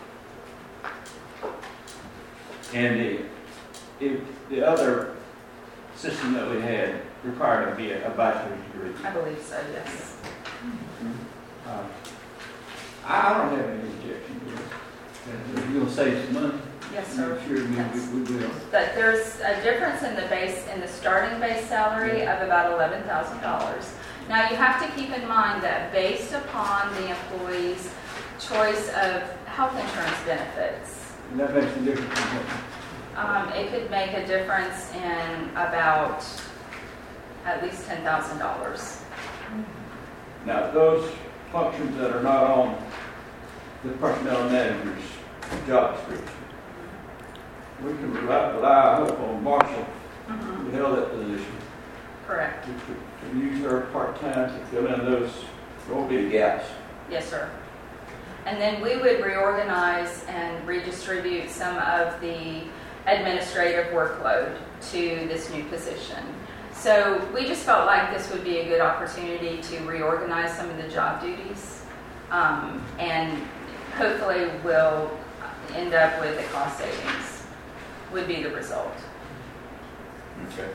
And the, if the other system that we had required to be a bachelor's degree. I believe so, yes. Uh, I I don't have any objection to it. And you'll save some money. Yes, sir. I'm sure we, Yes. we, we will. But there's a difference in the base, in the starting base salary of about eleven thousand dollars. Now, you have to keep in mind that based upon the employee's choice of health insurance benefits, And that makes a difference. in what- um, it could make a difference in about at least ten thousand dollars. Now, those functions that are not on the personnel manager's job description, we can rely, rely I hope, on Marshall, who held that position, Correct. to, to, to use her part-time to fill in those, there won't be the gaps. Yes, sir. And then we would reorganize and redistribute some of the administrative workload to this new position. So we just felt like this would be a good opportunity to reorganize some of the job duties, um, and hopefully we'll end up with a cost savings, would be the result. Okay.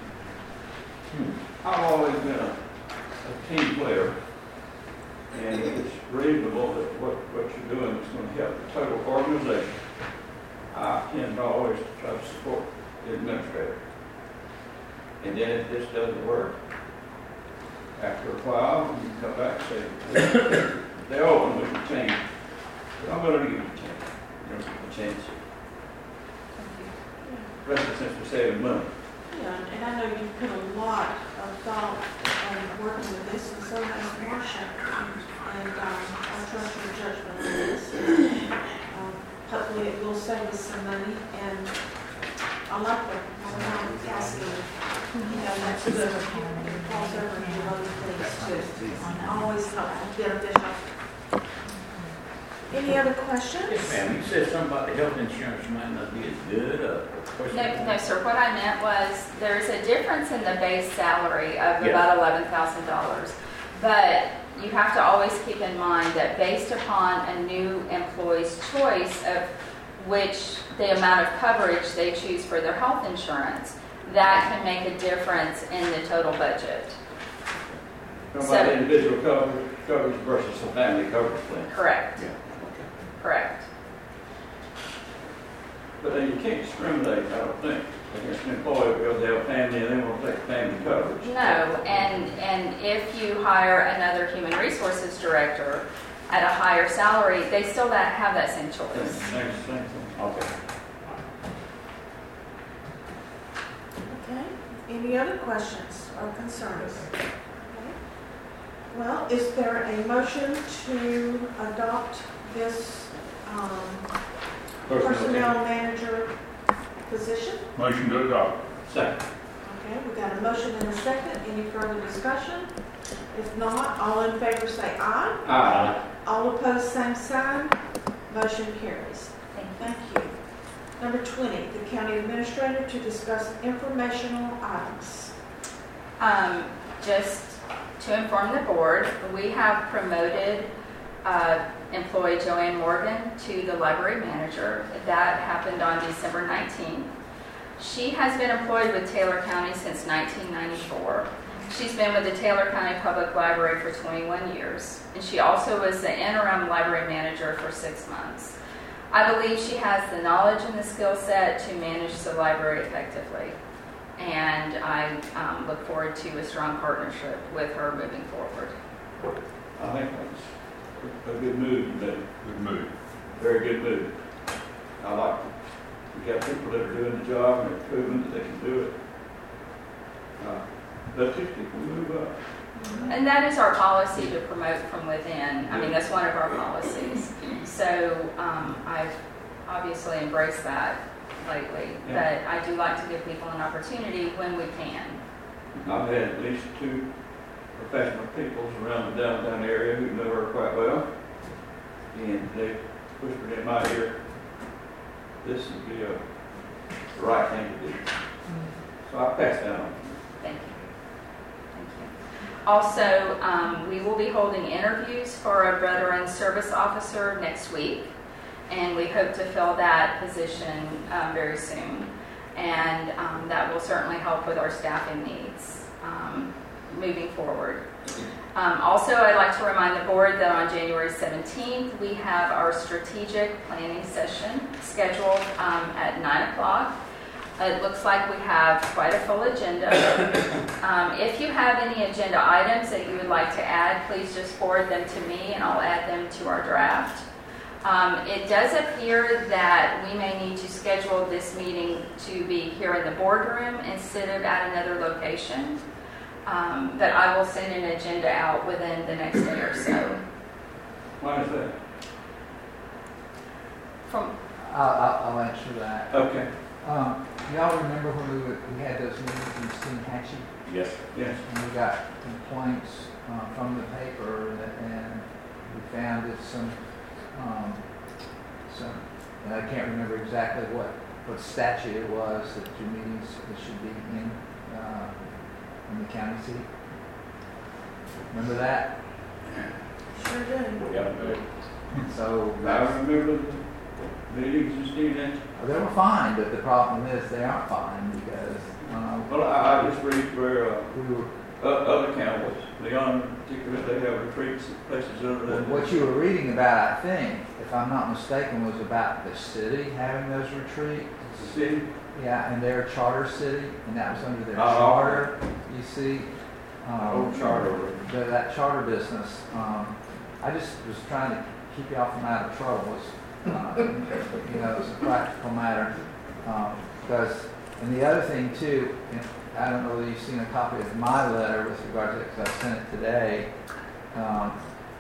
I've always been a, a team player, and it's reasonable that what, what you're doing is going to help the total organization. I tend to always try to support the administrator. And then if this doesn't work, after a while, you come back and say, they're open with the change. But I'm going to give you a chance. You're going to give you a chance. Especially since we're saving money. Yeah, and I know you put a lot of thought on working with this, and so has Marcia. And um, I trust your judgment on this. Um, Hopefully it will save us some money, and I like the, I like the asking, you know, that's good. It falls over into other things too. Always helpful, beneficial. Any other questions? Yes, ma'am, you said something about the health insurance might not be as good, uh, what's No, that? no, sir, what I meant was, there's a difference in the base salary of Yes. about eleven thousand dollars. But you have to always keep in mind that based upon a new employee's choice of which the amount of coverage they choose for their health insurance, that can make a difference in the total budget. Talking So- about individual coverage, coverage versus a family coverage plan. Correct, Yeah. correct. But then you can't discriminate, I don't think, against an employee because they have a family and they want to take family coverage. No, and, and if you hire another human resources director at a higher salary, they still that, have that same Same, choice. same, same thing. Okay. Okay, any other questions or concerns? Okay. Well, is there a motion to adopt this um, personnel manager position? Motion to adopt. Second. Okay, we got a motion and a second. Any further discussion? If not, all in favor say aye. Aye. All opposed, same sign. Motion carries. Thank you. Number twenty, the county administrator to discuss informational items. Um, just to inform the board, we have promoted uh, employee Joanne Morgan to the library manager. That happened on December nineteenth. She has been employed with Taylor County since nineteen ninety-four. She's been with the Taylor County Public Library for twenty-one years, and she also was the interim library manager for six months. I believe she has the knowledge and the skill set to manage the library effectively, and I um, look forward to a strong partnership with her moving forward. I think that's a good move, but Good move. very good move. I like it. We got people that are doing the job and they're proving that they can do it. Uh, Let these people move up. And that is our policy, to promote from within. I mean, that's one of our policies. So um, I've obviously embraced that lately, Yeah. but I do like to give people an opportunity when we can. I've had at least two professional people around the downtown area who know her quite well, and they whispered in my ear, this would be a the right thing to do. So I passed that on. Thank you. Thank you. Also, um, we will be holding interviews for a veteran service officer next week, and we hope to fill that position um, very soon. And um, that will certainly help with our staffing needs um, moving forward. Um, also, I'd like to remind the board that on January seventeenth, we have our strategic planning session scheduled um, at nine o'clock. It looks like we have quite a full agenda. Um, if you have any agenda items that you would like to add, please just forward them to me and I'll add them to our draft. Um, it does appear that we may need to schedule this meeting to be here in the boardroom instead of at another location. Um, but I will send an agenda out within the next day or so. Why is that? From I'll, I'll, I'll answer that. Okay. Um, y'all remember when we, were, we had those meetings in Steenhatchee? Yes. Yes. And we got complaints uh, from the paper, that, and we found that some, um, some, and I can't remember exactly what, what statute it was that your meetings should be in, uh, in the county seat. Remember that? Sure do. Yeah. So I that's, remember the meetings and Steve. they were fine, but the problem is they aren't fine because uh, Well, I, I just read where uh, we were. uh, other counties, Leon in particular, they have retreats at places other than. What you were reading about, I think, if I'm not mistaken, was about the city having those retreats. The city. Yeah, and they're a charter city, and that was under their Oh, charter, you see. Um, Old charter. the- That charter business. Um, I just was trying to keep y'all from out of trouble. It's, uh, you know, it's a practical matter. Um, because, and the other thing too, and I don't know whether you've seen a copy of my letter with regard to it, because I sent it today. Um,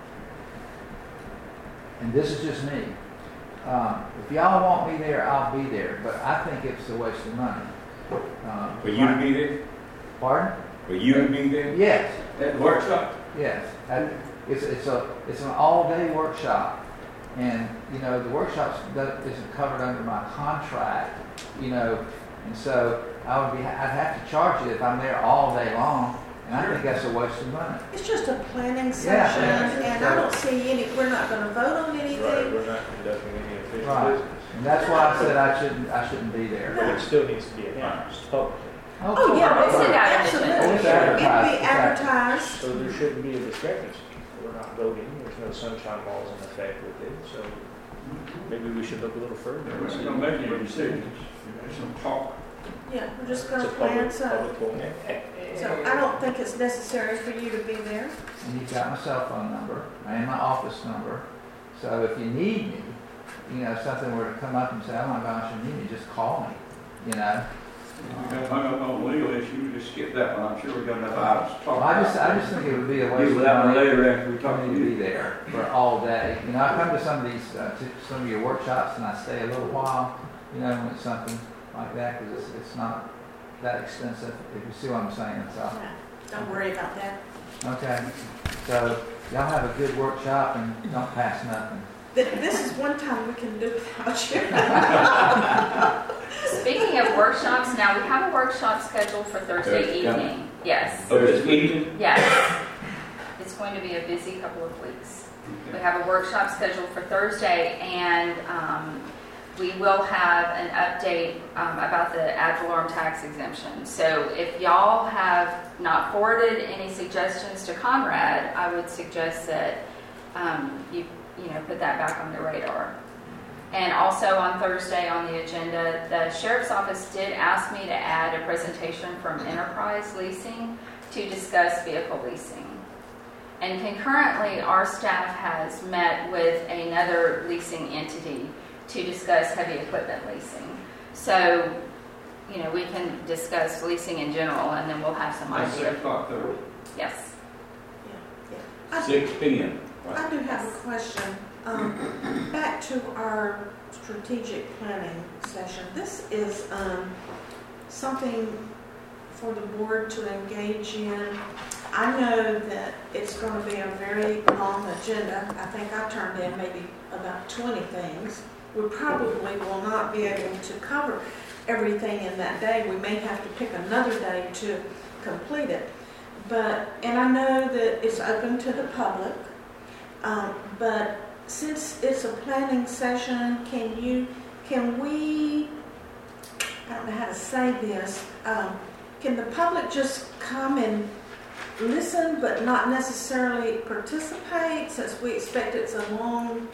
and this is just me. Um, if y'all want me there, I'll be there. But I think it's a waste of money. Um, For you to be there? Pardon? For you to be there? Yes. At the workshop. Yes. And it's it's a it's an all day workshop, And, you know, the workshops that isn't covered under my contract, you know, and so I would be, I'd have to charge you if I'm there all day long, and I think that's a waste of money. It's just a planning Yeah, session, yeah. and I don't see any, we're not gonna vote on Right, anything. we're not conducting any official Right. business. And that's why I said I shouldn't, I shouldn't be there. But it still needs to be announced publicly. Oh, yeah, It's an absolutely. advertisement. It's It'd advertised, be advertised. So there shouldn't be a discrepancy. We're not voting, there's no sunshine laws in effect with it, so maybe we should look a little further. We're not gonna make any decisions, there's some talk. Yeah, we're just It's gonna a plan public, some. public forum. So I don't think it's necessary for you to be there. And you've got my cell phone number and my office number. So if you need me, you know, if something were to come up and say, oh my gosh, you need me, just call me, you know. We got hung up on the legal issue, just skip that one, I'm sure we got enough items to talk Well, I about. just, I just think it would be a waste Deal of with that one money later after we for talk me to to be you. there for all day. You know, I come to some of these, uh, to some of your workshops and I stay a little while, you know, when it's something like that, because it's, it's not that expensive, if you see what I'm saying, so. Yeah, don't worry about that. Okay, so y'all have a good workshop and don't pass nothing. Th- This is one time we can do without you. Speaking of workshops, now we have a workshop scheduled for Thursday Thursday coming. evening. Yes. Oh, this evening? Yes. It's going to be a busy couple of weeks. We have a workshop scheduled for Thursday, and um, we will have an update um, about the ad valorem tax exemption. So if y'all have not forwarded any suggestions to Conrad, I would suggest that um, you you know put that back on the radar. And also on Thursday on the agenda, the Sheriff's Office did ask me to add a presentation from Enterprise Leasing to discuss vehicle leasing. And concurrently, our staff has met with another leasing entity to discuss heavy equipment leasing. So, you know, we can discuss leasing in general, and then we'll have some That's idea. six o'clock there. Yes. I- Six P M. I do have a question. Um, back to our strategic planning session. This is um, something for the board to engage in. I know that it's going to be a very long agenda. I think I turned in maybe about twenty things. We probably will not be able to cover everything in that day. We may have to pick another day to complete it. But, and I know that it's open to the public, um, but since it's a planning session, can you, can we, I don't know how to say this, um, can the public just come and listen but not necessarily participate, since we expect it's a long,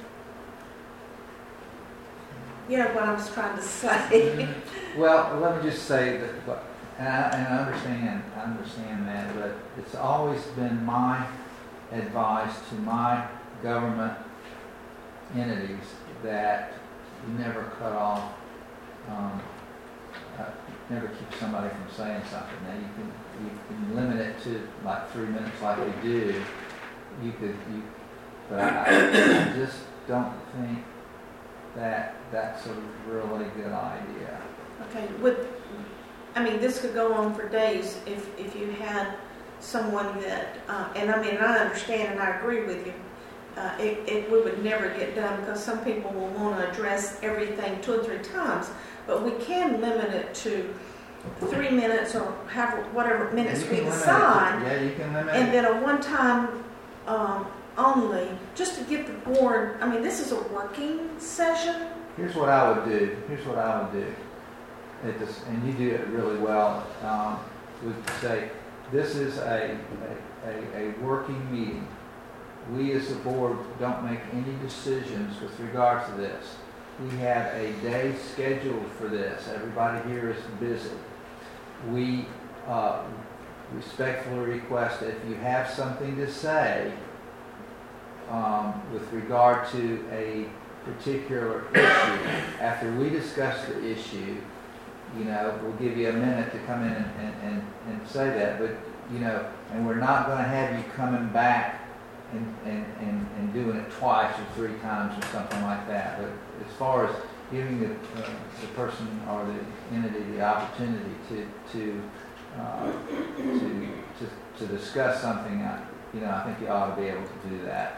you know what I'm trying to say? Well, let me just say that, and I, and I understand, I understand that, but it's always been my advice to my government entities that you never cut off, um, uh, never keep somebody from saying something. Now you can you can limit it to like three minutes, like we do. You could, you, but I, I just don't think that that's a really good idea. Okay, with, I mean, this could go on for days if, if you had someone that, uh, and I mean, I understand and I agree with you. Uh, it, it, we would never get done because some people will want to address everything two or three times, but we can limit it to three minutes or however, whatever minutes You we can limit it to- decide, Yeah, you can limit and it. then a one-time um, only, just to give the board, I mean, this is a working session. Here's what I would do. Here's what I would do. It just, and you do it really well. Um, would say, this is a, a, a, a working meeting. We as the board don't make any decisions with regard to this. We have a day scheduled for this. Everybody here is busy. We uh, respectfully request that if you have something to say um, with regard to a particular issue, after we discuss the issue, you know, we'll give you a minute to come in and, and, and, and say that, but, you know, and we're not going to have you coming back and, and, and, and doing it twice or three times or something like that. But as far as giving the, uh, the person or the entity the opportunity to, to, uh, to, to, to discuss something, uh, you know, I think you ought to be able to do that.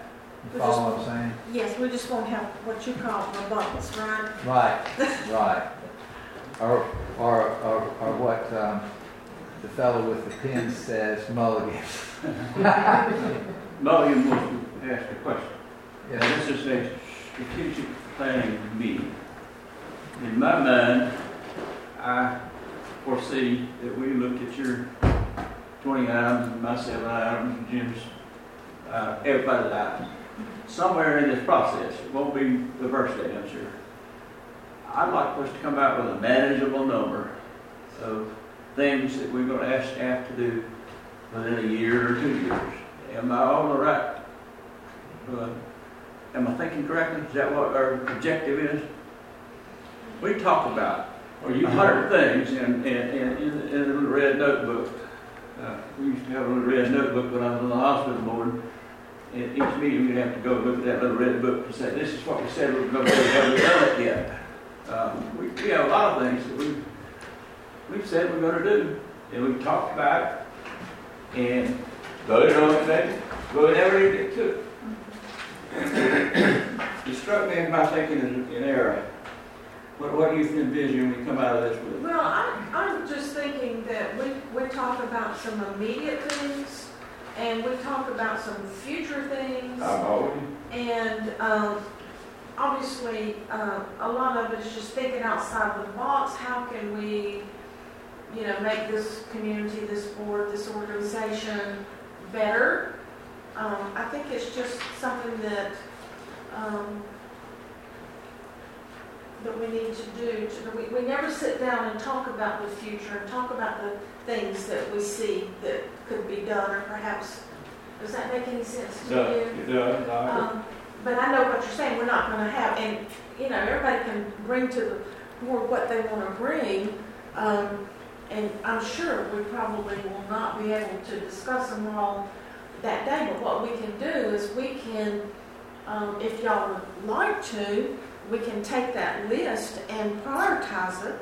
You follow what I'm saying? Yes, we just won't have what you call rebuttals, right? Right, right. Or, or, or, or what um, the fellow with the pen says, mulligan. Mulligan wants to ask a question. Yeah. Now, this is a strategic planning meeting. In my mind, I foresee that we look at your twenty items, and my seven items, and Jim's, uh, everybody's items. Somewhere in this process, it won't be the first day, I'm sure. I'd like for us to come out with a manageable number of things that we're going to ask staff to do within a year or two years. Am I on the right? Uh, am I thinking correctly? Is that what our objective is? We talk about, or you hundred things in, in, in, in, in a little red notebook. Uh, we used to have a little red notebook when I was on the hospital board. And each meeting we'd have to go look at that little red book and say, this is what we said we were going to do. Have we done it yet? Um, we, we have a lot of things that we we've said we're going to do, and we talked about it, and voted on it, maybe, but we never even get to it. It struck me in my thinking in, in error. What, what do you envision when we come out of this with? Well, I, I'm just thinking that we, we talk about some immediate things, and we talk about some future things. I'm always. And um, obviously, uh, a lot of it is just thinking outside the box. How can we, you know, make this community, this board, this organization better? Um, I think it's just something that um, that we need to do. To, we, we never sit down and talk about the future and talk about the things that we see that could be done, or perhaps, does that make any sense to No, you? it does. Um, but I know what you're saying. We're not going to have, and you know, everybody can bring to the board what they want to bring, um, and I'm sure we probably will not be able to discuss them all that day. But what we can do is we can, um, if y'all would like to, we can take that list and prioritize it.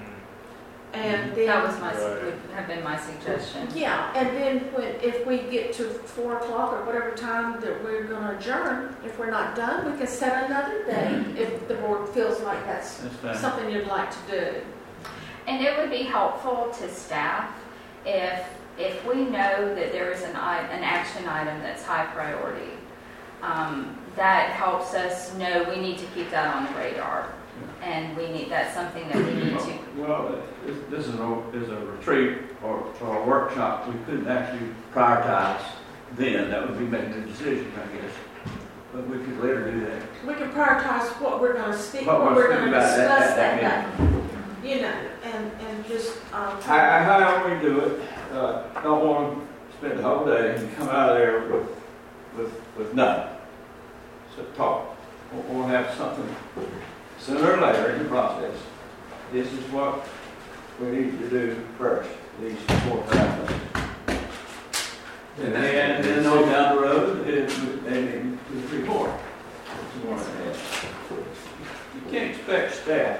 And then, That was my, would have been my suggestion. yeah, and then when, if we get to four o'clock or whatever time that we're going to adjourn, if we're not done, we can set another day if the board feels like that's That's fine. something you'd like to do. And it would be helpful to staff if, if we know that there is an, i- an action item that's high priority. Um, that helps us know we need to keep that on the radar. And we need, that's something that we need to. Well, this, this is a, is a retreat or, or a workshop. We couldn't actually prioritize then. That would be making a decision, I guess. But we could later do that. We can prioritize what we're going to speak, What what we're we're going to speaking about discuss that- that that day. You know, and, and just, um, How, how we do it, uh, don't want to spend the whole day and come out of there with, with, with nothing. So talk, or, or have something sooner or later in the process. This is what we need to do first, these four or five things. And then, and then on down the road, it, they need to report. What you want to have. You can't expect staff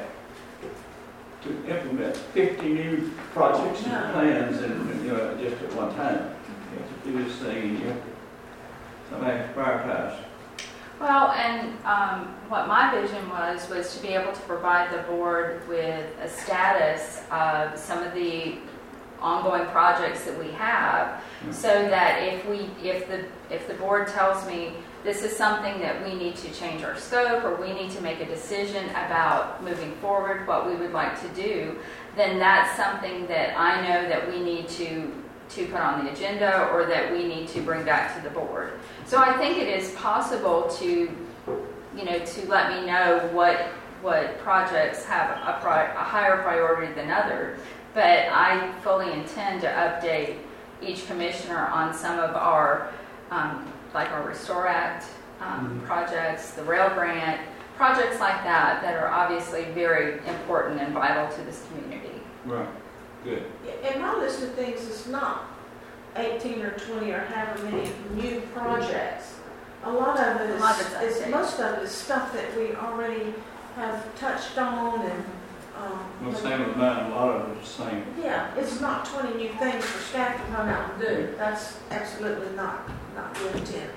to implement fifty new projects and plans and, you know, just at one time. You have to do this thing, and you have to, somebody has to prioritize. Well, and um, what my vision was, was to be able to provide the board with a status of some of the ongoing projects that we have, so that if we, if the, if the board tells me this is something that we need to change our scope, or we need to make a decision about moving forward, what we would like to do, then that's something that I know that we need to to put on the agenda, or that we need to bring back to the board. So I think it is possible to, you know, to let me know what what projects have a, pri- a higher priority than others. But I fully intend to update each commissioner on some of our, um, like our Restore Act um, mm-hmm. projects, the rail grant, projects like that, that are obviously very important and vital to this community. Right. Good. and my list of things is not eighteen or twenty or however many new projects. A lot of it A lot of is, it's is most of it is stuff that we already have touched on, and um, Well, same with mine, a lot of it is the same. yeah, it's not twenty new things for staff to run out and do. That's absolutely not not the intent.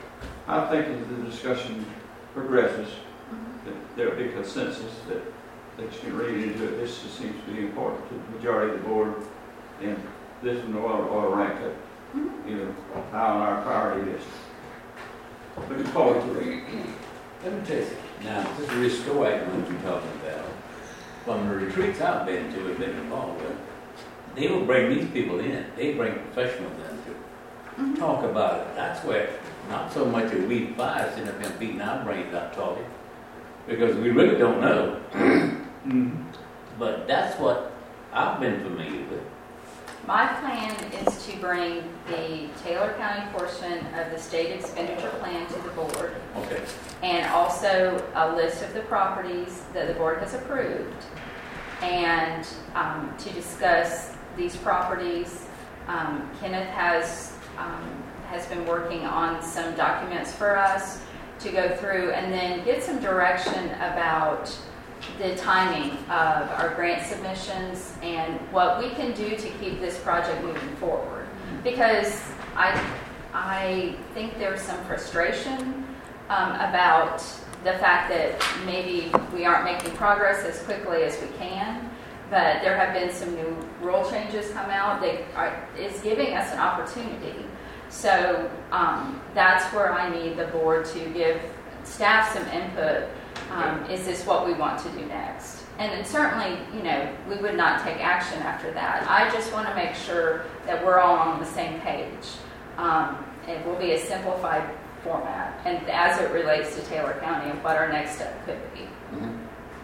I think as the discussion progresses, that there will be consensus that that you can read into it. This just seems to be important to the majority of the board, and this one will, will rank it, you know, high on our priority list. Looking forward to it. Let me tell you, now, this restore act ones you're talking about, from the retreats I've been to and been involved with, they will bring these people in. They bring professionals in to mm-hmm. talk about it. That's where, not so much a we five sitting up and beating our brains out talking, because we really don't know. mm-hmm. But that's what I've been familiar with. My plan is to bring the Taylor County portion of the state expenditure plan to the board. Okay. And also a list of the properties that the board has approved. And um, to discuss these properties, um, Kenneth has um, has been working on some documents for us to go through and then get some direction about the timing of our grant submissions and what we can do to keep this project moving forward. Because I, I think there's some frustration um, about the fact that maybe we aren't making progress as quickly as we can, but there have been some new rule changes come out that are, is giving us an opportunity. So um, that's where I need the board to give staff some input. Um, is this what we want to do next? And then certainly, you know, we would not take action after that. I just want to make sure that we're all on the same page. Um, it will be a simplified format, and as it relates to Taylor County and what our next step could be. Mm-hmm.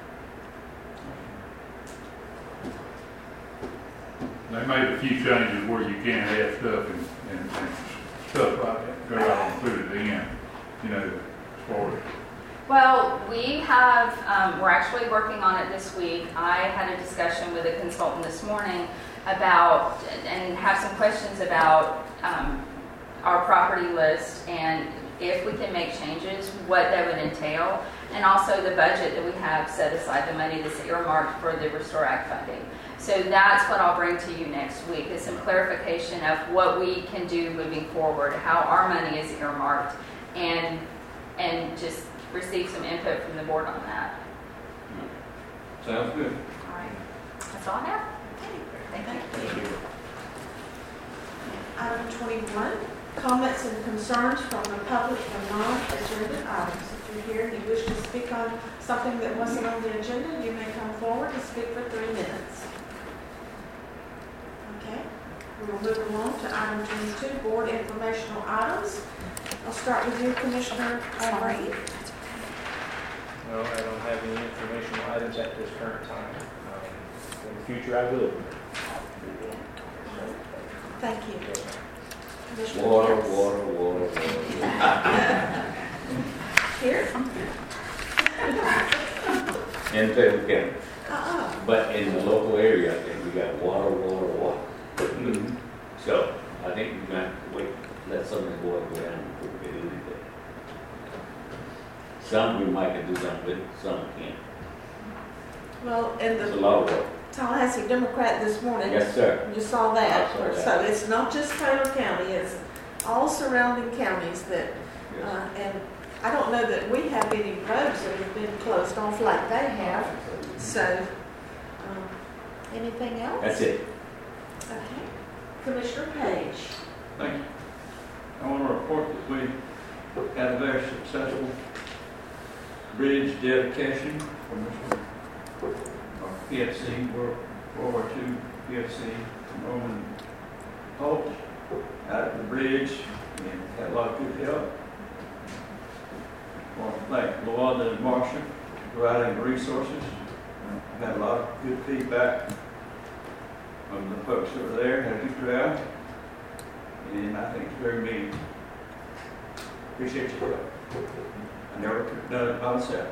They made a few changes where you can add stuff and, and, and stuff like that, go out and put it in, you know, as far as. Well, we have, um, we're actually working on it this week. I had a discussion with a consultant this morning about, and have some questions about um, our property list and if we can make changes, what that would entail, and also the budget that we have set aside, the money that's earmarked for the Restore Act funding. So that's what I'll bring to you next week, is some clarification of what we can do moving forward, how our money is earmarked, and and just receive some input from the board on that. Sounds good. All right. That's all I have. Thank you. Thank you. Item twenty-one, comments and concerns from the public on non-agenda items. If you're here and you wish to speak on something that wasn't on the agenda, you may come forward and speak for three minutes. Okay. We will move along to item twenty-two, board informational items. I'll start with you, Commissioner Reed. No, I don't have any informational items at this current time. Um, in the future, I will. Thank you. Commissioner Water, Gibbs. water, water, water. Here? In Taylor County. Uh-uh. But in the local area, I think we got water, water, water. Mm-hmm. So I think we're going to wait, let some of the water go down before we get anything. Some we might can do something with, some we can't. Well, and It's a the lot of work. Tallahassee Democrat this morning. Yes, sir. You saw that. I saw that. So it's not just Taylor County, it's all surrounding counties that, Yes. uh, and I don't know that we have any roads that have been closed off like they have. So, um, anything else? That's it. Okay. Commissioner Page. Thank you. I want to report that we had a very successful bridge dedication from our P F C, World War Two P F C, Roman Holt, out of the bridge, and had a lot of good help. I want to thank Luanda and Marcia for providing the resources. I've had a lot of good feedback from the folks that were there, had a good crowd, and I think it's very meaningful. Appreciate your help. I never could have done it by myself.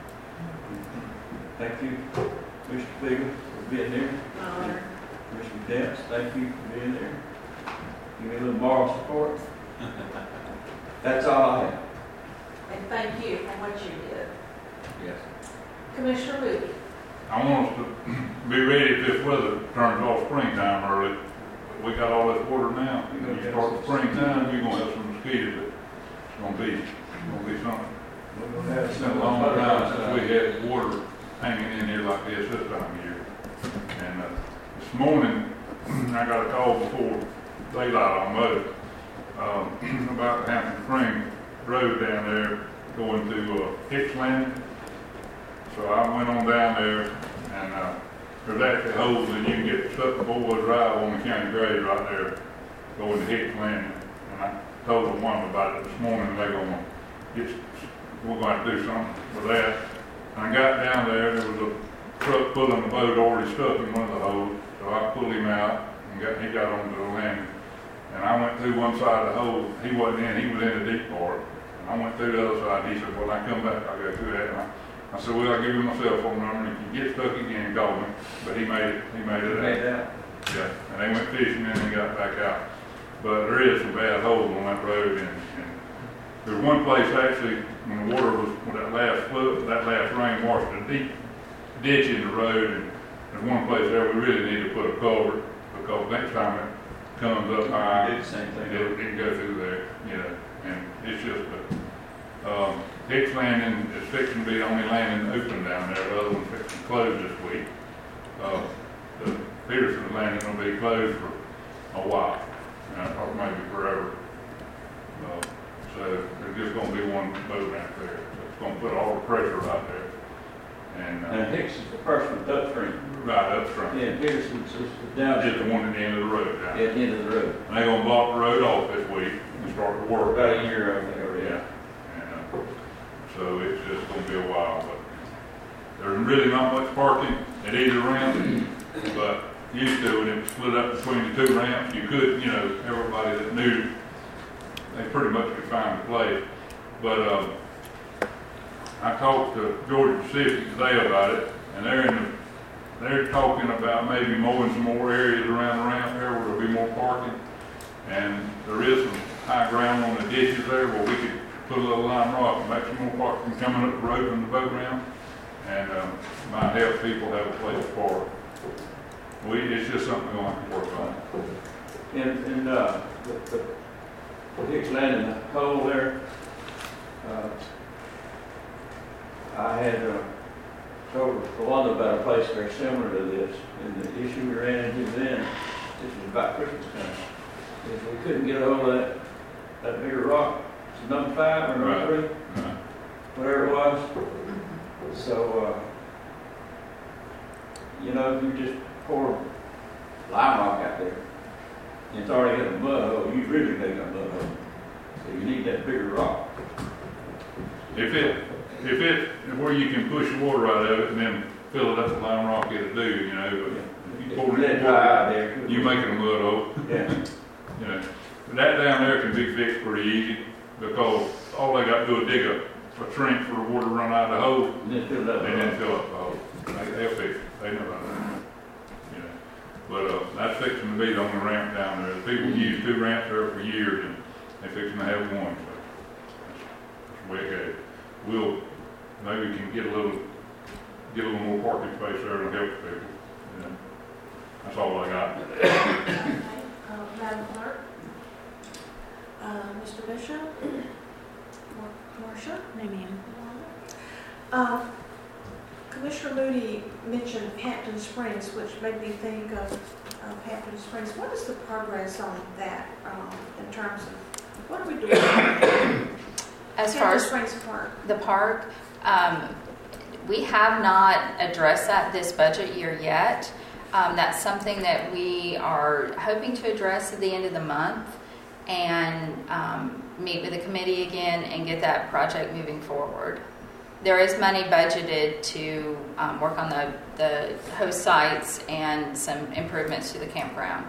Thank you, Mister Bigger, for being there. Honor. Mister Dents, thank you for being there. Give me a little moral support. That's all I have. And thank you for what you did. Yes. Commissioner Moody. I want us to be ready if this weather turns off springtime early. We got all this water now. When you start springtime, you're gonna have some mosquitoes that gonna be, gonna be something. We're gonna have It's been some a long time since we we had water hanging in here like this this time of year. And, uh, this morning, I got a call before daylight on Mud, um, about Hampton Spring Road down there going to, uh, Hicks Landing. So I went on down there and, uh, there's actually holes that you can get stuck in four-wheel drive on the county grade right there going to Hicks Landing. And I told the woman about it this morning, they're gonna get, we're gonna have to do something with that. And I got down there, there was a truck pulling the boat already stuck in one of the holes. So I pulled him out and got, he got onto the landing. And I went through one side of the hole, he wasn't in, he was in the deep part. And I went through the other side, he said, well, I come back, I'll go through that. And I, I said, well, I'll give you my cell phone number, and if you get stuck again, call me. But he made it, he made it out. made out. Yeah, and they went fishing and they got back out. But there is some bad holes on that road, and, and there's one place actually, when the water was, when that last flood, that last rain washed a deep ditch in the road, and there's one place there we really need to put a culvert, because next time it comes up high, Did the same thing. it, it can go through there, you know, and it's just a, um, Hicks Landing is fixing to be the only landing open down there, the other one's fixing to close this week. Uh, the Peterson Landing will be closed for a while, uh, or maybe forever. Uh, so there's just gonna be one boat out there, so it's gonna put all the pressure right there. And, uh, And Hicks is the first one, upstream. right up front, Yeah, Peterson's is down just at the one at the end of the road down the there. end of the road. And they're gonna block the road off this week and start the work. About a year over there, Yeah, yeah. and, uh, so it's just gonna be a while, but there's really not much parking at either ramp, but used to, when it was split up between the two ramps, you could, you know, everybody that knew, they pretty much could find a place. But, um, I talked to Georgia Pacific today about it, and they're in the, they're talking about maybe mowing some more areas around the ramp there where there'll be more parking. And there is some high ground on the ditches there where we could put a little lime rock and make some more parking coming up the road from the boat ramp. And, um, might help people have a place to park. We, it's just something we're gonna have to work on. And, and, uh, the, the, the Hicks Landing, the hole there, uh, I had, uh, told Rwanda about a place very similar to this, and the issue we ran into then, this was about Christmas time, is we couldn't get a hold of that, that bigger rock, it's number five or number Right. three, Uh, whatever it was. So, uh, you know, if you just pour lime rock out there, and it's already got a mud hole, you really got a mud hole. So you need that bigger rock. If it, if it, where you can push the water out of it and then fill it up with lime rock, it'll do, you know, but if you pour Let it it in dry out water, there. you make it a mud hole, Yeah. you know. But that down there can be fixed pretty easy, because all they got to do is dig a, a trench for the water to run out of the hole, And then fill it up. and then fill up the hole. They, they'll fix it, they know about that, you know. But, uh, that's fixing to be the only ramp down there. The people use two ramps there for years, and they're fixing to have one, so that's, that's the way it goes. We'll, maybe we can get a little, get a little more parking space there and help people, you know. That's all I got. Okay, uh, Madam Clerk? Uh, Mister Bishop? Mar- Marcia? Amen. Uh, Commissioner Moody mentioned Hampton Springs, which made me think of, of Hampton Springs. What is the progress on that, um, in terms of, what are we doing? As far Hampton as Springs Park. the park, um, we have not addressed that this budget year yet. Um, that's something that we are hoping to address at the end of the month, and um, meet with the committee again and get that project moving forward. There is money budgeted to um, work on the, the host sites and some improvements to the campground.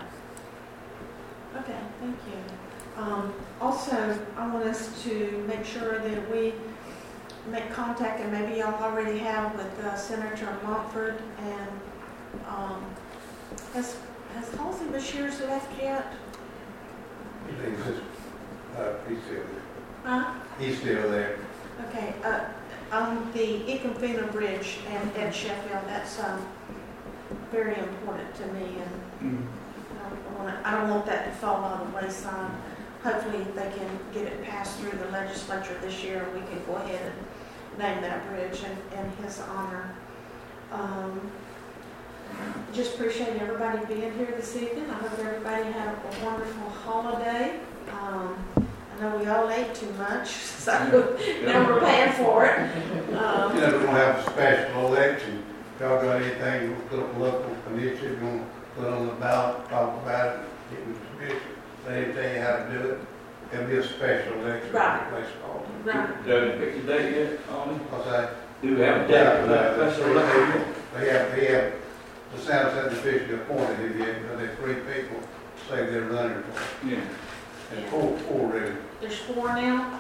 Okay, thank you. Um, also, I want us to make sure that we make contact, and maybe y'all already have, with uh, Senator Montford. And um, has has Halsey Bashir's left yet? He's just, uh, he's still there. Huh? He's still there. Okay. Uh, on the Econfina Bridge and at Sheffield, that's um, very important to me, and Mhm. I don't want I don't want that to fall by the wayside. hopefully they can get it passed through the legislature this year, and we can go ahead and name that bridge in, in his honor. Um, just appreciate everybody being here this evening. I hope everybody had a wonderful holiday. Um, I know we all ate too much, so now we're paying for it. Um, You know, we're gonna have a special election. If y'all got anything, we'll put up a local initiative, we're gonna put on the ballot, talk about it, get with the commission. They didn't tell you how to do it. There'll be a special election. Right. Place called. right. Doug, pick the date yet, Ollie? What's that? Do we have a date for that special election? They have, they have, the Sound hasn't officially appointed him yet, but there's three people say they're running for it. Yeah. And four, four really. There's four now.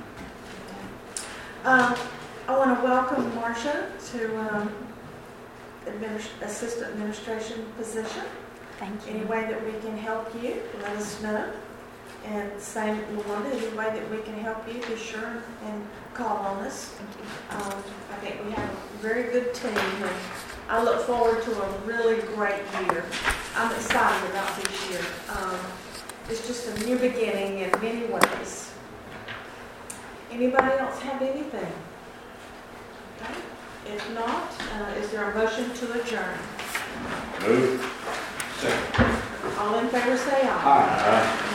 Um, I want to welcome Marcia to um, administ- assistant administration position. Thank Any you. way that we can help you, let us know. And same, Luanda, any way that we can help you, be sure and call on us. Um, I think we have a very good team, and I look forward to a really great year. I'm excited about this year. Um, it's just a new beginning in many ways. Anybody else have anything? Okay. If not, uh, is there a motion to adjourn? Move. All in favor say aye. Aye.